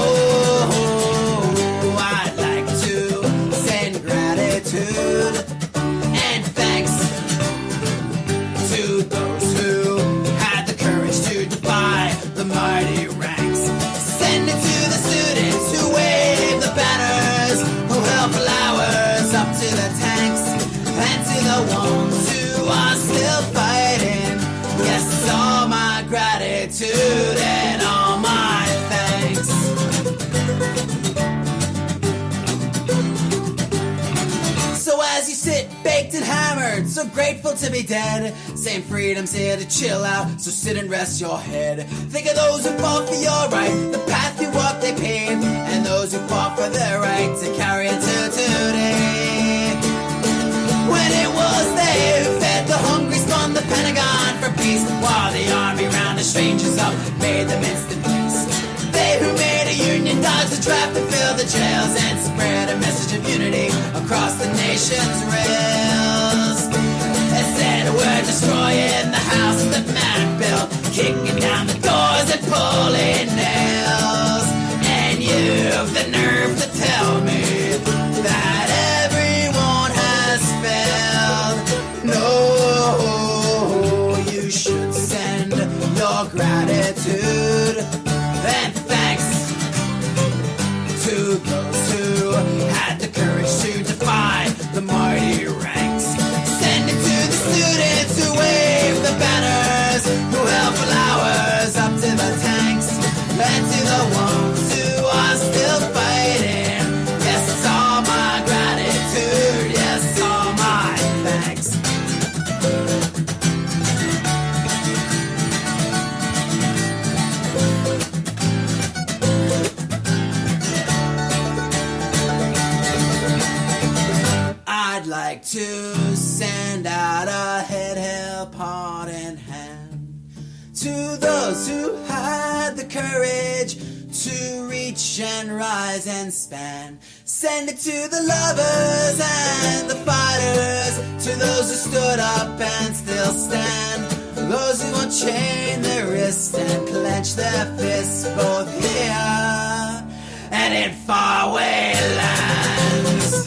I'd like to send gratitude and thanks to those who had the courage to defy the mighty ranks. Send it to the students who wave the banners, who held flowers up to the tanks, and to the ones who are still fighting. Yes, all my gratitude and all my thanks. So as you sit, baked and hammered, so grateful to be dead, same freedom's here to chill out, so sit and rest your head. Think of those who fought for your right, the path you walk they paved, and those who fought for their right to carry into today. When it was they who fed the hungry, spun the Pentagon for peace, while the army rounded strangers up, made them instant peace. They who made a union, dodged the draft to fill the jails, and spread a message of unity across the nation's rails. They said we're destroying the house that man built, kicking down the doors and pulling nails. And you've the nerve to tell me that everyone has failed. No, you should send your gratitude and thanks to those who had the courage to defy the mighty ranks. Send it to the students who wave the banners, who held flowers up to the tanks, and to the ones who are still fighting. Yes, it's all my gratitude. Yes, all my thanks. I'd like to send out a head held pot in hand to those who had the courage to reach and rise and span. Send it to the lovers and the fighters, to those who stood up and still stand, those who unchain their wrists and clench their fists, both here and in faraway lands.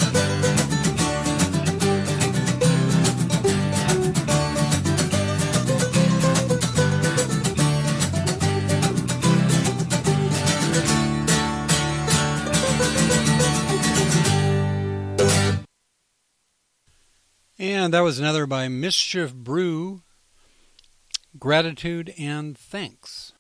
And that was another by Mischief Brew, Gratitude and Thanks.